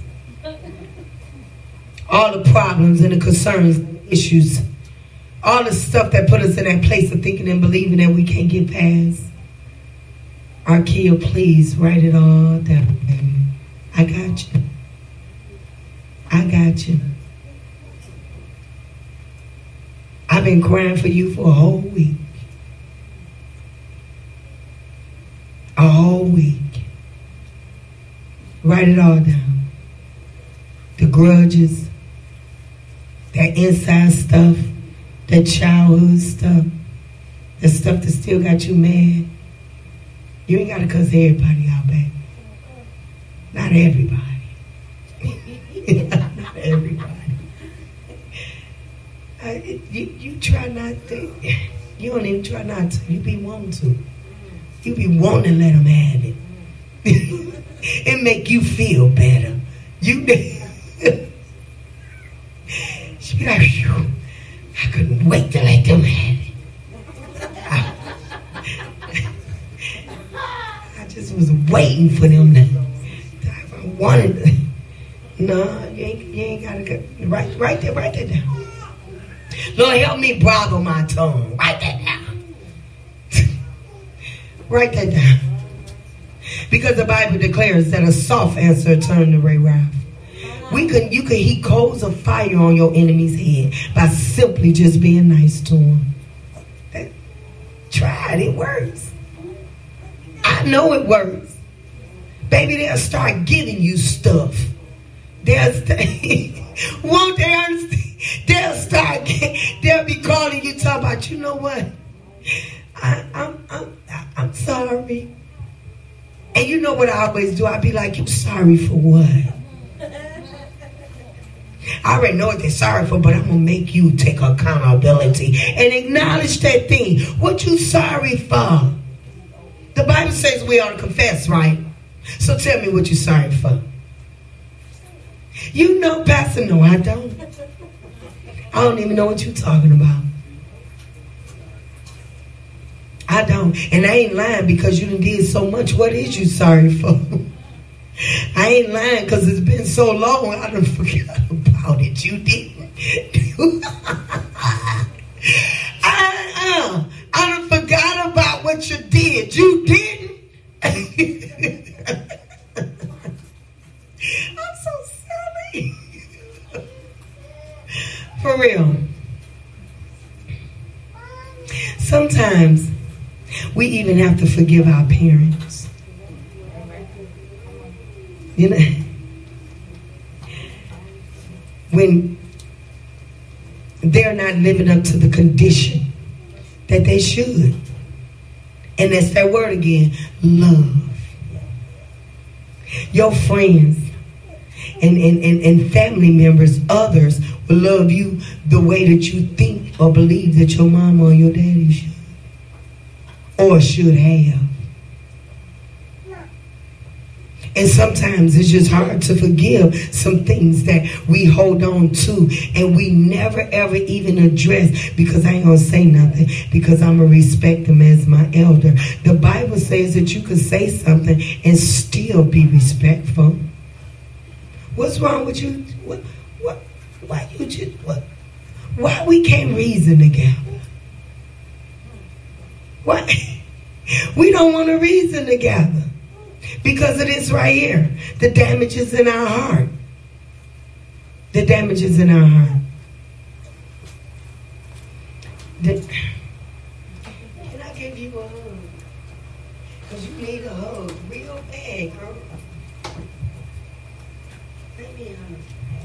All the problems and the concerns, issues, all the stuff that put us in that place of thinking and believing that we can't get past. Arkia, please write it all down, baby. I got you. I got you. I've been crying for you for a whole week. A whole week. Write it all down. The grudges, that inside stuff, that childhood stuff, the stuff that still got you mad. You ain't got to cuss everybody out, baby. Not everybody. Not everybody. Uh, you, you try not to. You don't even try not to. You be wanting to. You be wanting to let them have it. It make you feel better. You she be like, phew, I couldn't wait to let them have it. I, I just was waiting for them to. I wanted to. No, you ain't, you ain't gotta go. Right, right there, write that down. Lord, help me bridle my tongue. Write that down. Write that down. Because the Bible declares that a soft answer turns away wrath. We can, you can heat coals of fire on your enemy's head by simply just being nice to him. That, try it, it works. I know it works. Baby, they'll start giving you stuff. They'll st- won't they understand? They'll start, they'll be calling you, talking about, you know what? I, I'm, I'm, I'm sorry. And you know what I always do? I be like, you sorry for what? I already know what they're sorry for, but I'm going to make you take accountability and acknowledge that thing. What you sorry for? The Bible says we ought to confess, right? So tell me what you're sorry for. You know, Pastor, no, I don't. I don't even know what you're talking about. I don't. And I ain't lying because you done did so much. What is you sorry for? I ain't lying because it's been so long I done forgot about it. You didn't. I, uh, I done forgot about what you did. You didn't. I'm so silly. For real. Sometimes we even have to forgive our parents. You know, when they're not living up to the condition that they should. And that's that word again, love. Your friends and, and, and, and family members, others, will love you the way that you think or believe that your mama or your daddy should. Or should have. And sometimes it's just hard to forgive some things that we hold on to and we never ever even address because I ain't gonna say nothing because I'm gonna respect them as my elder. The Bible says that you can say something and still be respectful. What's wrong with you? What? What? Why you just? What? Why we can't reason together? Why? We don't want to reason together. Because of this right here. The damage is in our heart. The damage is in our heart. The, can I give you a hug? Because you need a hug real bad, girl. Let me hug.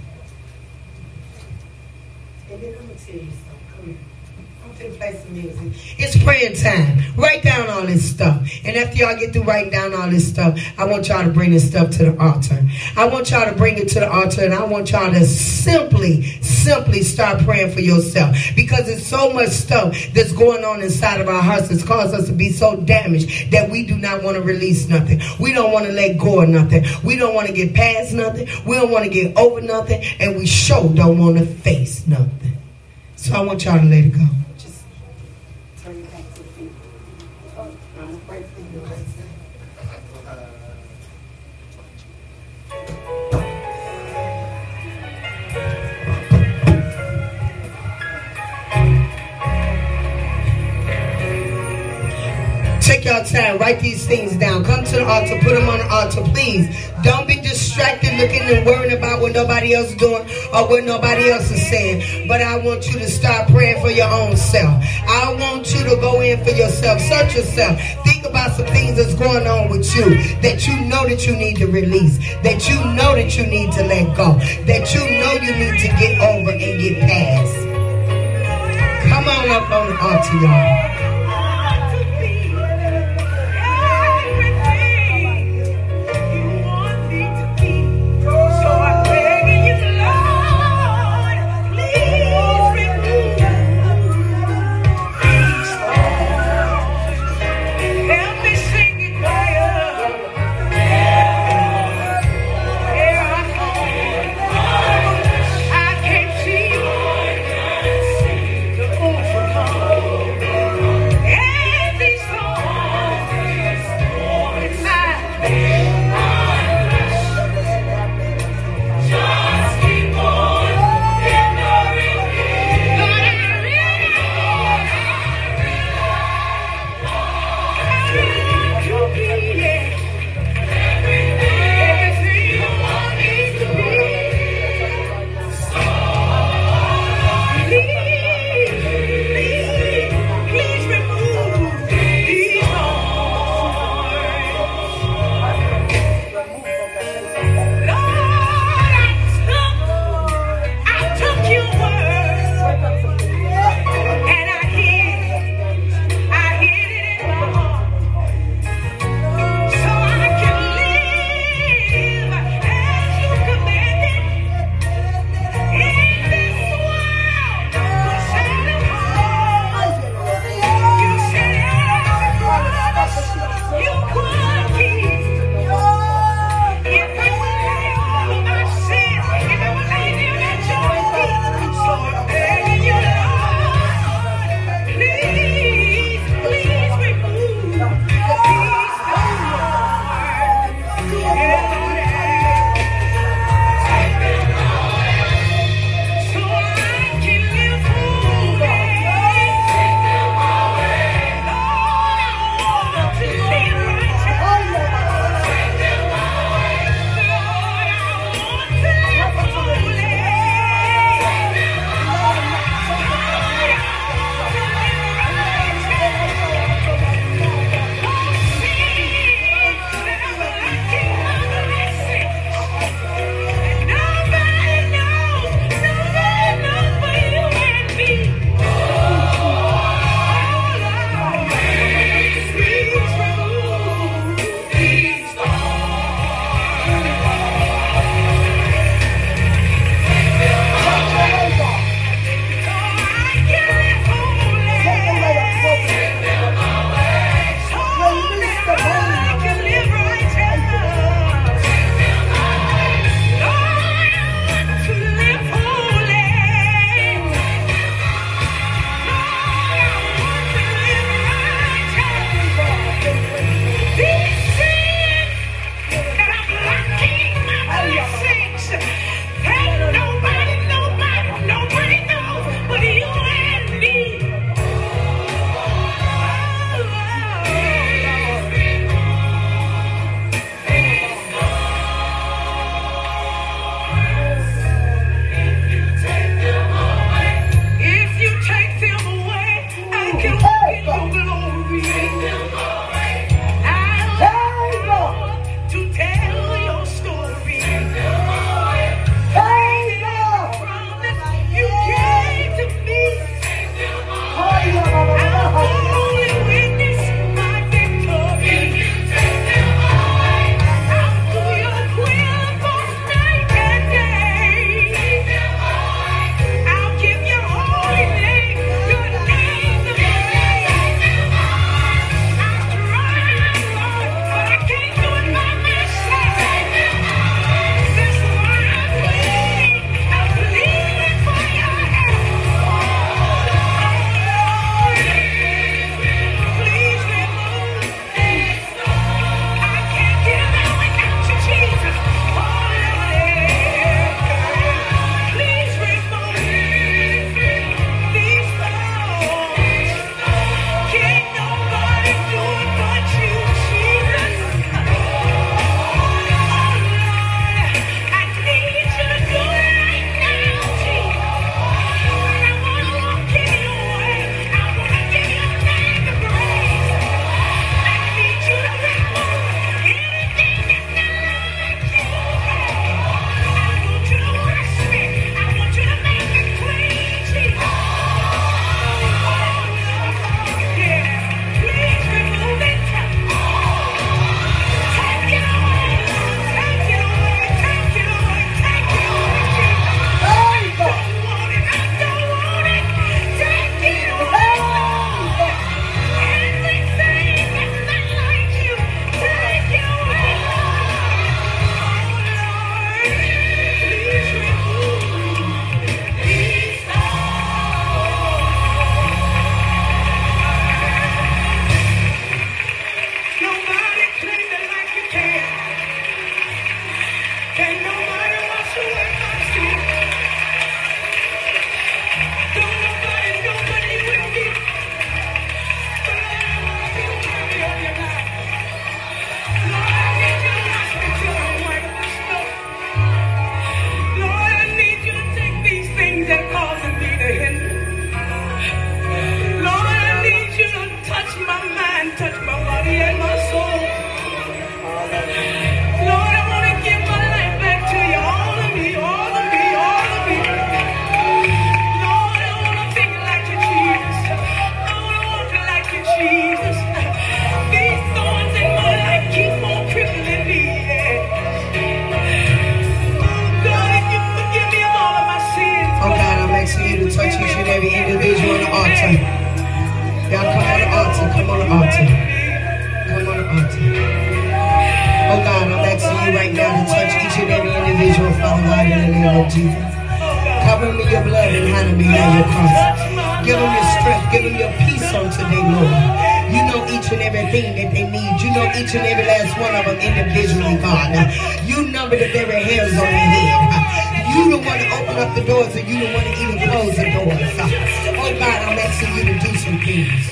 And then I'm going to tell you something. Come here. I'm going to play some music. It's praying time. Write down all this stuff. And after y'all get through writing down all this stuff, I want y'all to bring this stuff to the altar. I want y'all to bring it to the altar, and I want y'all to simply, simply start praying for yourself. Because there's so much stuff that's going on inside of our hearts that's caused us to be so damaged that we do not want to release nothing. We don't want to let go of nothing. We don't want to get past nothing. We don't want to get over nothing. And we sure don't want to face nothing. So I want y'all to let it go. Take your time. Write these things down. Come to the altar. Put them on the altar, please. Don't be distracted looking and worrying about what nobody else is doing or what nobody else is saying. But I want you to start praying for your own self. I want you to go in for yourself. Search yourself. Think about some things that's going on with you that you know that you need to release, that you know that you need to let go, that you know you need to get over and get past. Come on up on the altar, y'all.
I can't see the overcome.
Lord Jesus. Cover them in your blood and hide them behind your cross. Give them your strength. Give them your peace on today, Lord. You know each and everything that they need. You know each and every last one of them individually, God. You number the very hairs on their head. You the one to open up the doors and you the one to even close the doors. Oh God, I'm asking you to do some things.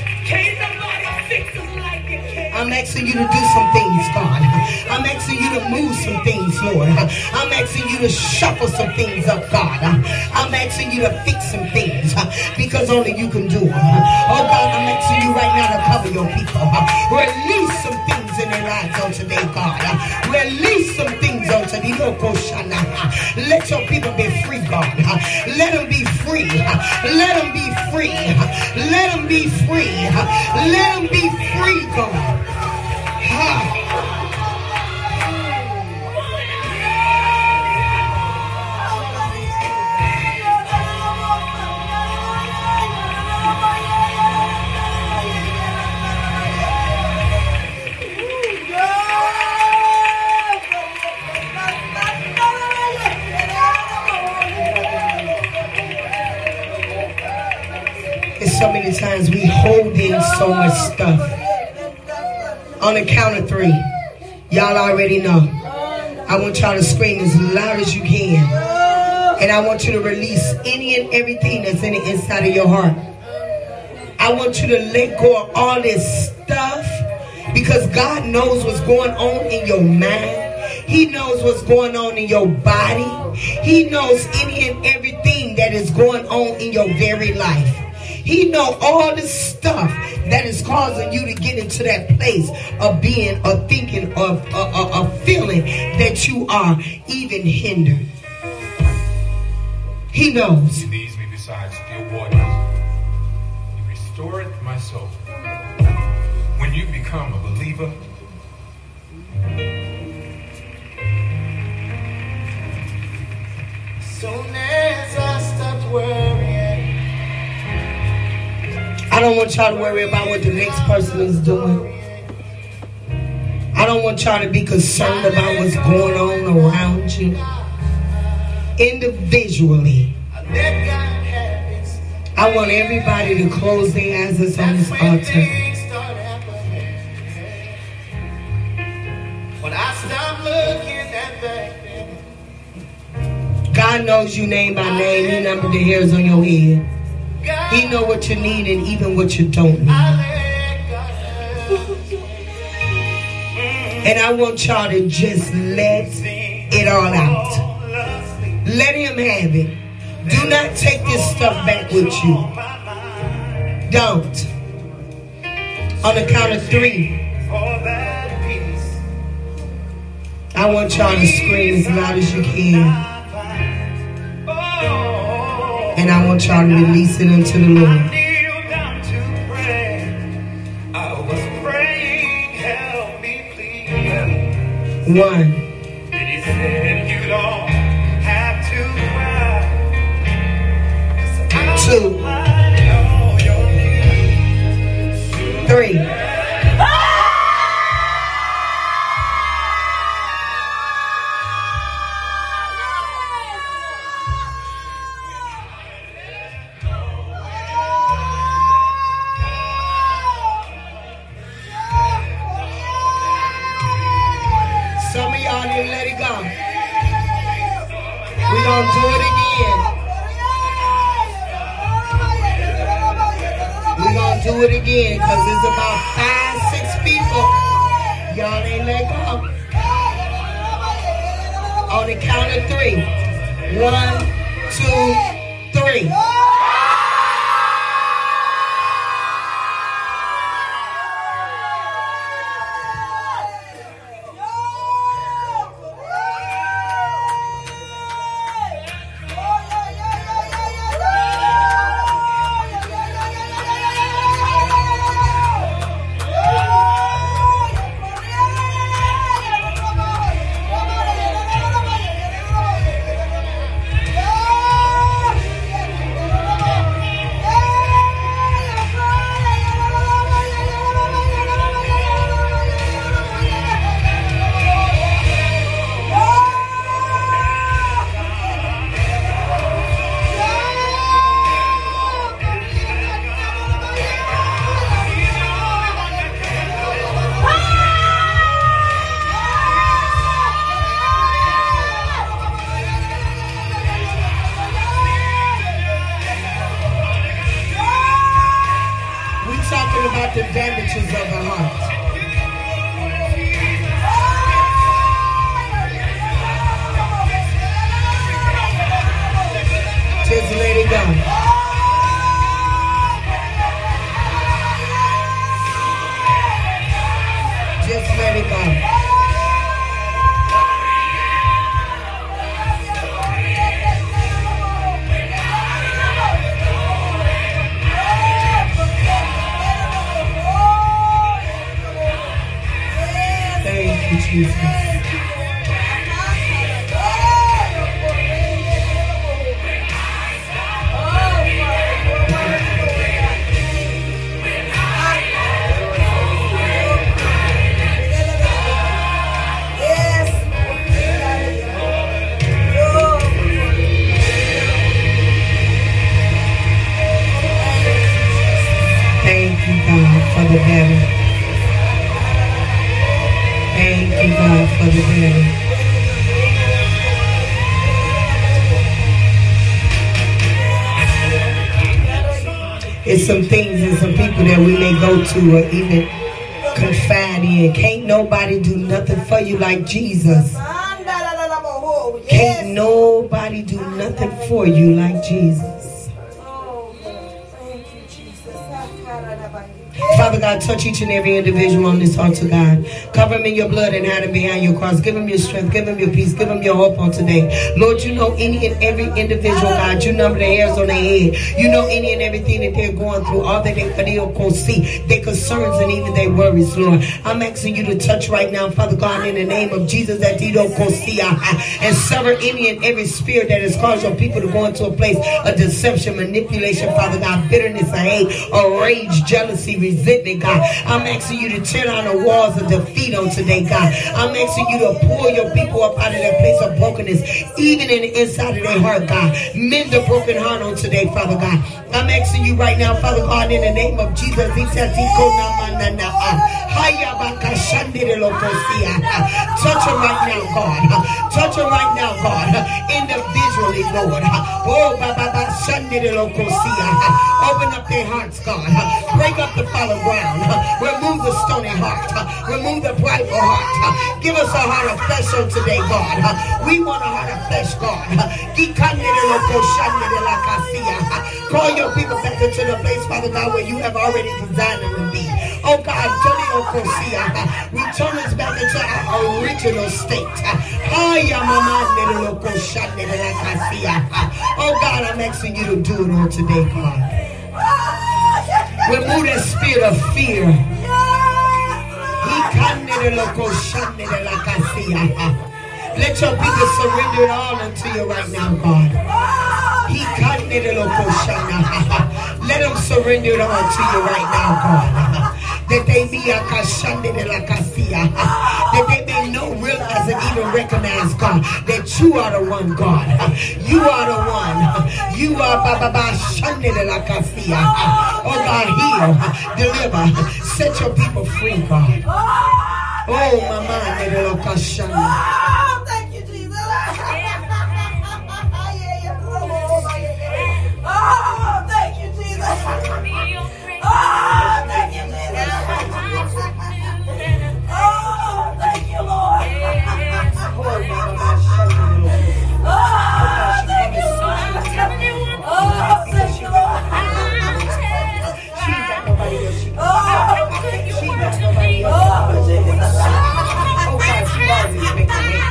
I'm asking you to do some things, God. I'm asking you to move some things, Lord. I'm asking you to shuffle some things up, God. I'm asking you to fix some things because only you can do them. Oh God, I'm asking you right now to cover your people. Release some things in their lives on today, God. Release some things on today. Let your people be free, God. Let them be free. Let them be free. Let them be free. Let them be free, God. It's so many times we hold in so much stuff. On the count of three, y'all already know. I want y'all to scream as loud as you can. And I want you to release any and everything that's in the inside of your heart. I want you to let go of all this stuff because God knows what's going on in your mind. He knows what's going on in your body. He knows any and everything that is going on in your very life. He knows all the stuff that is causing you to get into that place of being or thinking of a uh, uh, uh, feeling that you are even hindered. He knows.
He leads me beside still waters. He restoreth my soul. When you become a believer,
soon as I stopped worrying.
I don't want y'all to worry about what the next person is doing. I don't want y'all to be concerned about what's going on around you. Individually, I want everybody to close their eyes that's on this altar.
When I stop looking at that,
God knows you name by name. He numbered the hairs on your head. He know what you need and even what you don't need. And I want y'all to just let it all out. Let him have it. Do not take this stuff back with you. Don't. On the count of three, I want y'all to scream as loud as you can. And I want y'all to release it unto the Lord.
I kneel down to pray. I was praying, help me please.
One.
And he said, you don't have to cry.
Two.
I know your needs.
Three. Some of y'all didn't let it go. We're going to do it again. We're going to do it again because there's about five, six people. Y'all ain't let go. On the count of three. One, two, three. Just let it go. Thank you, Jesus. Thank you, God, for the battle. Thank you, God, for the battle. It's some things and some people that we may go to or even confide in. Can't nobody do nothing for you like Jesus. Can't nobody do nothing for you like Jesus. Father God, touch each and every individual on this altar, God. Cover them in your blood and hide them behind your cross. Give them your strength. Give them your peace. Give them your hope on today. Lord, you know any and every individual, God. You number the hairs on their head. You know any and everything that they're going through. All that they can see. Their concerns and even their worries, Lord. I'm asking you to touch right now, Father God, in the name of Jesus, that they don't see and sever any and every spirit that has caused your people to go into a place of deception, manipulation, Father God, bitterness, or hate, or rage, jealousy, resentment, God. I'm asking you to tear down the walls of defeat on today, God. I'm asking you to pull your people up out of that place of brokenness, even in the inside of their heart, God. Mend the broken heart on today, Father God. I'm asking you right now, Father God, in the name of Jesus. Touch them right now, God. Touch them right now, God. Individually, Lord. Oh, open up their hearts, God. Break up the fallow ground. Remove the stony heart. Remove the prideful heart. Give us a heart of flesh on today, God. We want a heart of flesh, God. Call your people back into the place, Father God, where you have already designed them to be. Oh God, return us back into our original state. Oh God, I'm asking you to do it on today, God. Remove that spirit of fear. Let your people surrender it all unto you right now, God. Let them surrender it all to you right now, God. That they be a that they may know, realize, and even recognize, God, that you are the one, God. You are the one. You are Baba Shandela. Oh God, heal, deliver, set your people free, God. Oh, Mama,
Oh, thank you, Jesus. Oh, thank you, Jesus. Oh, thank you, Jesus. Oh, thank you, Lord. Oh, thank you, Lord. Oh, thank you, Lord.
She ain't got nobody else. She
Oh,
ain't got nobody else.
oh, Jesus.
Oh God, she always makes a way.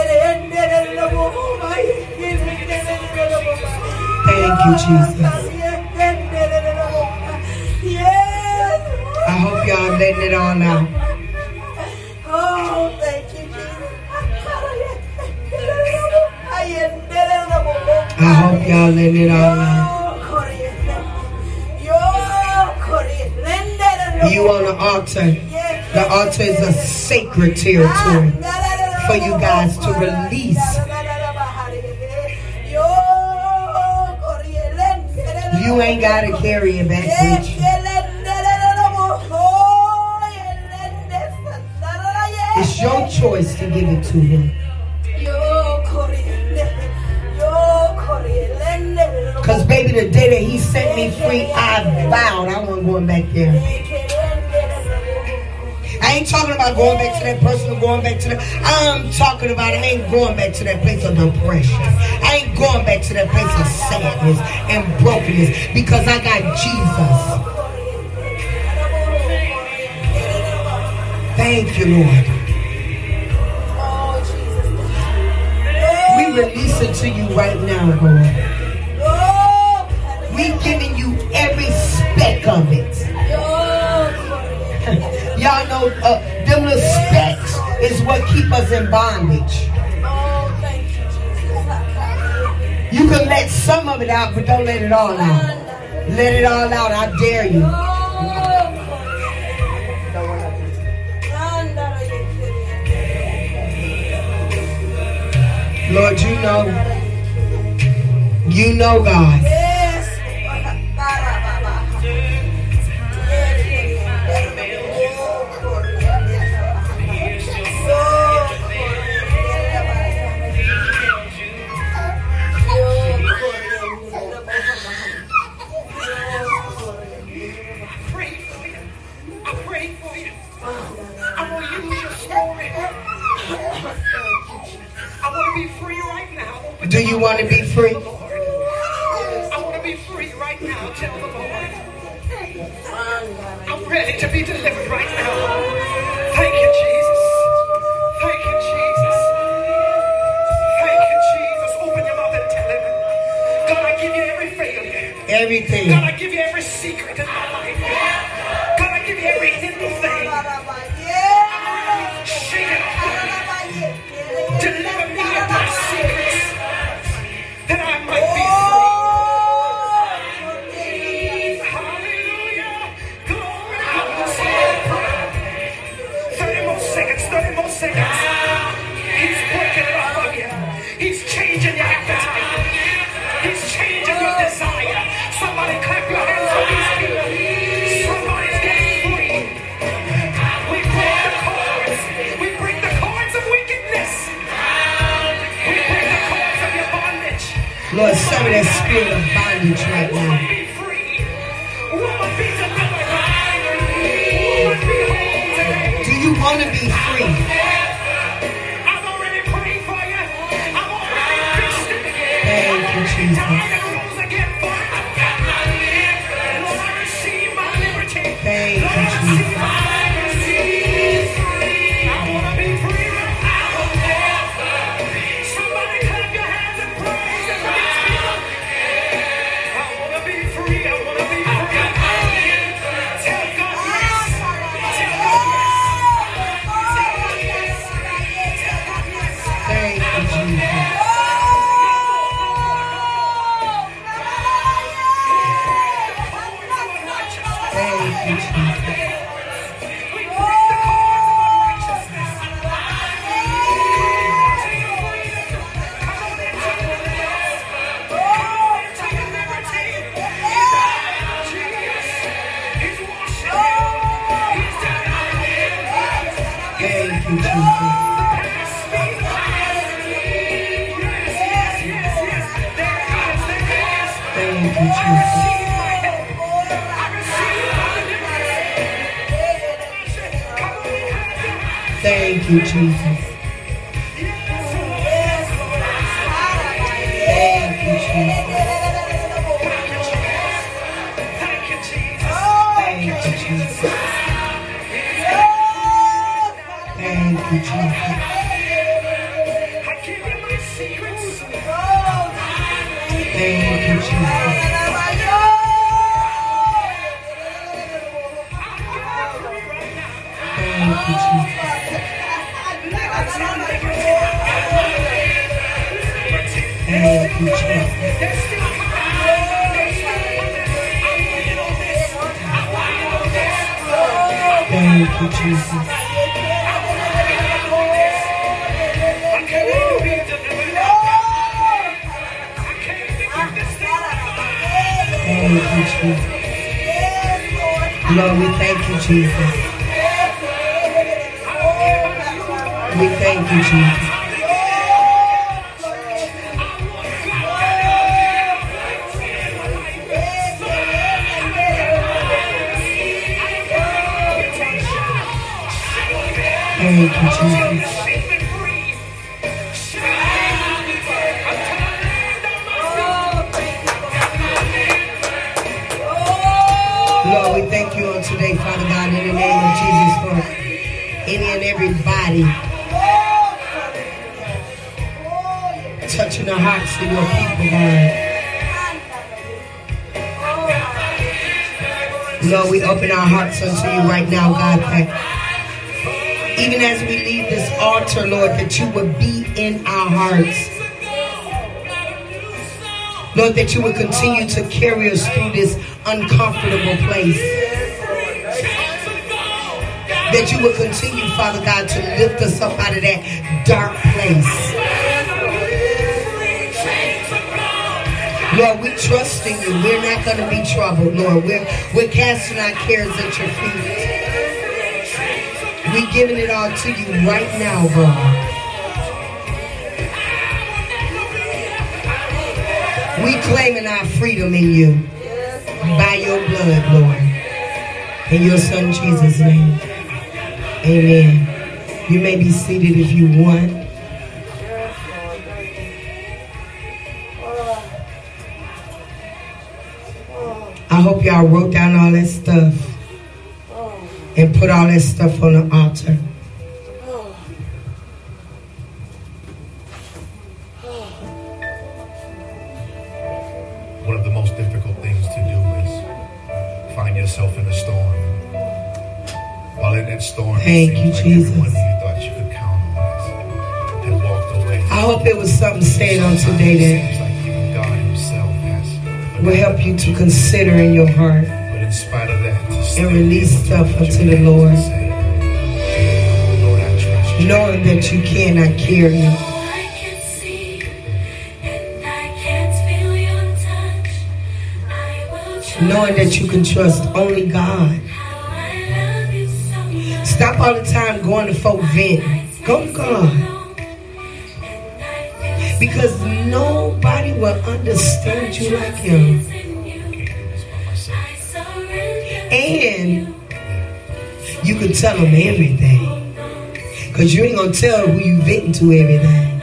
Thank you, Jesus. I hope y'all letting it all out.
Oh, thank you, Jesus.
I hope y'all letting it all out. You on the altar. The altar is a sacred territory for you guys to release. You ain't got to carry it back with you. It's your choice to give it to him. Because baby, the day that he set me free, I vowed I wasn't going back there. I ain't talking about going back to that person or going back to that. I'm talking about I ain't going back to that place of depression. I ain't going back to that place of sadness and brokenness because I got Jesus. Thank you, Lord. We release it to you right now, Lord. We giving you every speck of it. Y'all know uh, them little specks is what keep us in bondage. You can let some of it out, but don't let it all out. Let it all out. I dare you. Lord, you know. You know, God. Do you want to be free?
I want to be free right now. Tell the Lord. I'm ready to be delivered right now. Thank you, Jesus. Thank you, Jesus. Thank you, Jesus. Open your mouth and tell him. God, I give you every failure.
Everything.
God, I give you every secret in my life. God, I give you every hidden thing. Shake it off. Deliver me of my secrets, that I might be free. Hallelujah. Glory. thirty more seconds, thirty more seconds. He's breaking it off of you. He's changing your appetite. He's changing your desire. Somebody clap your hands for these people. Somebody's getting free. We break the cords. We break the cords of wickedness. We break the cords of your bondage.
Lord, some of that spirit of bondage right now.
Woman be free. Woman be delivered. Woman be whole today.
Do you want to be free?
I've already prayed for you. I've already fixed it.
Thank you, Jesus.
Died and rose again for it. Lord, I receive my liberty.
Thank
Lord,
you,
I receive
Jesus.
my liberty. I want to be free right now. Somebody clap your hands and praise Him for these people. I want to be free. I want to be free. Tell God yes. Tell God yes. Tell God yes.
Thank you, Jesus. Thank you, Jesus.
We break the cords of unrighteousness. Come on into your rest. Come on into your liberty. Jesus, He's washing you. He's delivering you.
Thank you, Jesus.
Past me the past. Yes, yes, yes, yes. There it is. There it is.
Thank you,
I
Jesus.
receive my help. I receive my deliverance. Come on and clap your hands.
Thank you, Jesus.
Yes, Lord.
Thank you, Jesus.
Thank you, Jesus.
Thank you, Jesus. Thank you, Jesus.
I
Thank you, Jesus. Thank you, Jesus. Thank you, Jesus. Thank you, Jesus. Thank you, Jesus. Lord, we thank you, Jesus. We thank you, Jesus. Thank you, Jesus. Lord, we thank you on today, Father God, in the name of Jesus, for any and everybody touching the hearts of your people, God. Lord, we open our hearts unto you right now, God, that even as we leave this altar, Lord, that you would be in our hearts. Lord, that you would continue to carry us through this uncomfortable place. That you would continue, Father God, to lift us up out of that dark place. Lord, we trust in you. We're not going to be troubled, Lord. We're, we're casting our cares at your feet. We're giving it all to you right now, God. We claiming our freedom in you by your blood, Lord. In your son Jesus' name. Amen. You may be seated if you want. I hope y'all wrote down all that stuff and put all that stuff on the altar.
One of the most difficult things to do is find yourself in a storm. While in that storm,
Thank
it
you,
seems like
Jesus.
everyone who you thought you could count on has, has walked away.
I hope it was something said on today
It seems
that
like even God himself has.
will help you to consider in your heart
But in spite of that, to still
and release
be able to
stuff
put
unto
your
the
hands
Lord,
and say, Lord, I trust you.
knowing that you cannot carry it. Knowing that you can trust only God. Stop all the time going to folk vent. Go to God. Because nobody will understand you like him. And you can tell them everything. Because you ain't going to tell who you venting to everything.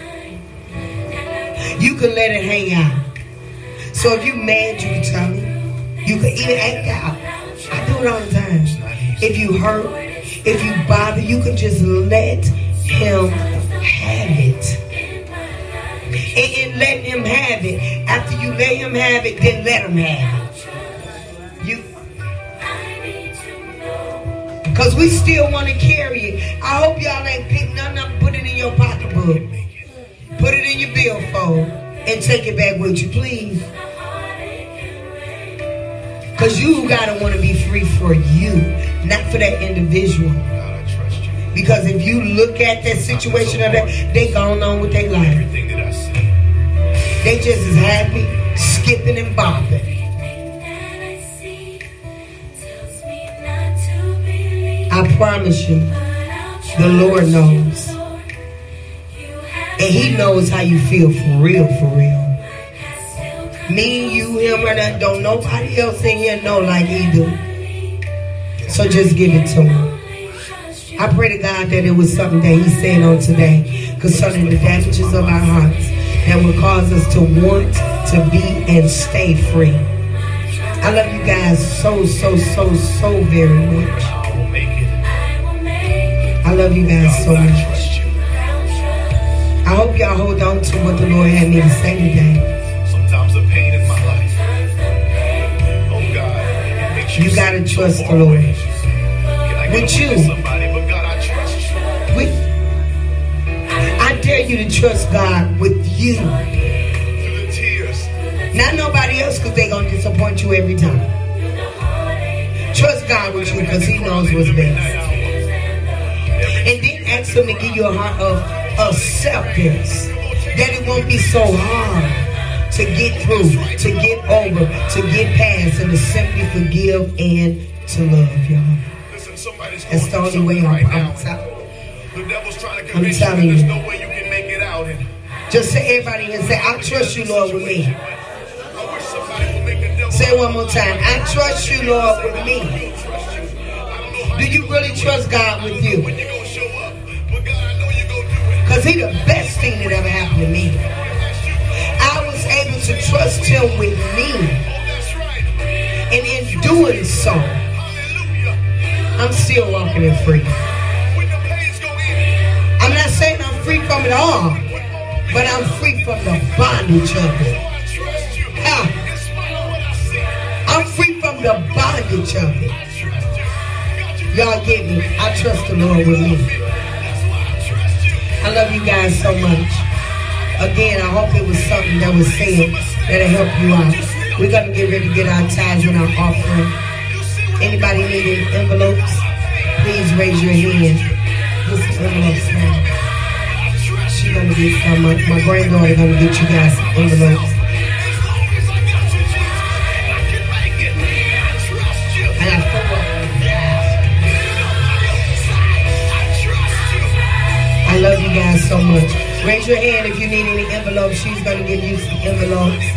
You can let it hang out. So if you mad, you can tell me. You can even act out. I do it all the time. If you hurt, if you bother, you can just let him have it. And, and let him have it. After you let him have it, then let him have it. You, because we still want to carry it. I hope y'all ain't pick nothing up, put it in your pocketbook. Put it in your billfold and take it back with you, please. Because you got to want to be free for you, not for that individual.
God, I trust you.
Because if you look at that situation of that, they gone on with their life.
Everything that I see.
They just as happy, skipping and bopping. I promise you, the Lord knows. And he knows how you feel for real, for real. Me, you, him, or that, don't nobody else in here know like he do. So just give it to him. I pray to God that it was something that he said on today concerning the damages of our hearts that will cause us to want to be and stay free. I love you guys so, so, so, so very much.
I will make it.
I love you guys so
God, I
much.
trust you.
I hope y'all hold on to what the Lord had me to say today.
Sometimes I
gotta trust the Lord.
Can I get
With
a
you.
witness, somebody? But God, I trust you.
We, I dare you to trust God with you.
Through the tears.
Not nobody else, because they're going to disappoint you every time. Trust God with you because he knows what's best. And then ask him to give you a heart of acceptance. That it won't be so hard to get through, to get over, to get past, and to simply forgive and to love, y'all.
Listen, somebody's going
That's the
through
only way
something
I'm,
right
I'm
now.
telling.
The devil's trying to
I'm
convince you that
telling
there's
you.
no way you can make it out. And
Just say everybody and say, I trust you, Lord, with me.
I wish somebody would make the devil.
Say it one more time. I trust you, Lord, with me. Do you really trust God with you?
When you gonna show up? But God, I know you gonna do it.
Because he the best thing that ever happened to me. I was able to trust him with me.
That's right.
And in doing so,
Hallelujah.
I'm still walking in free.
When the pains go in,
I'm not saying I'm free from it all, but I'm free from the bondage of it.
I trust you.
Ah,
In spite of what I see,
I'm free from the bondage of it.
I trust you. God, you
Y'all get me? I trust the Lord with me.
That's why I trust you.
I love you guys so much. Again, I hope it was something that was said that'll help you out. We're going to get ready to get our tithes and our offering. Anybody need any envelopes? Please raise your hand. This is envelopes now. She's going to get some. My, my granddaughter going to get you guys some envelopes. And I forgot. I love you guys so much. Raise your hand if you need any envelopes. She's going to give you some envelopes.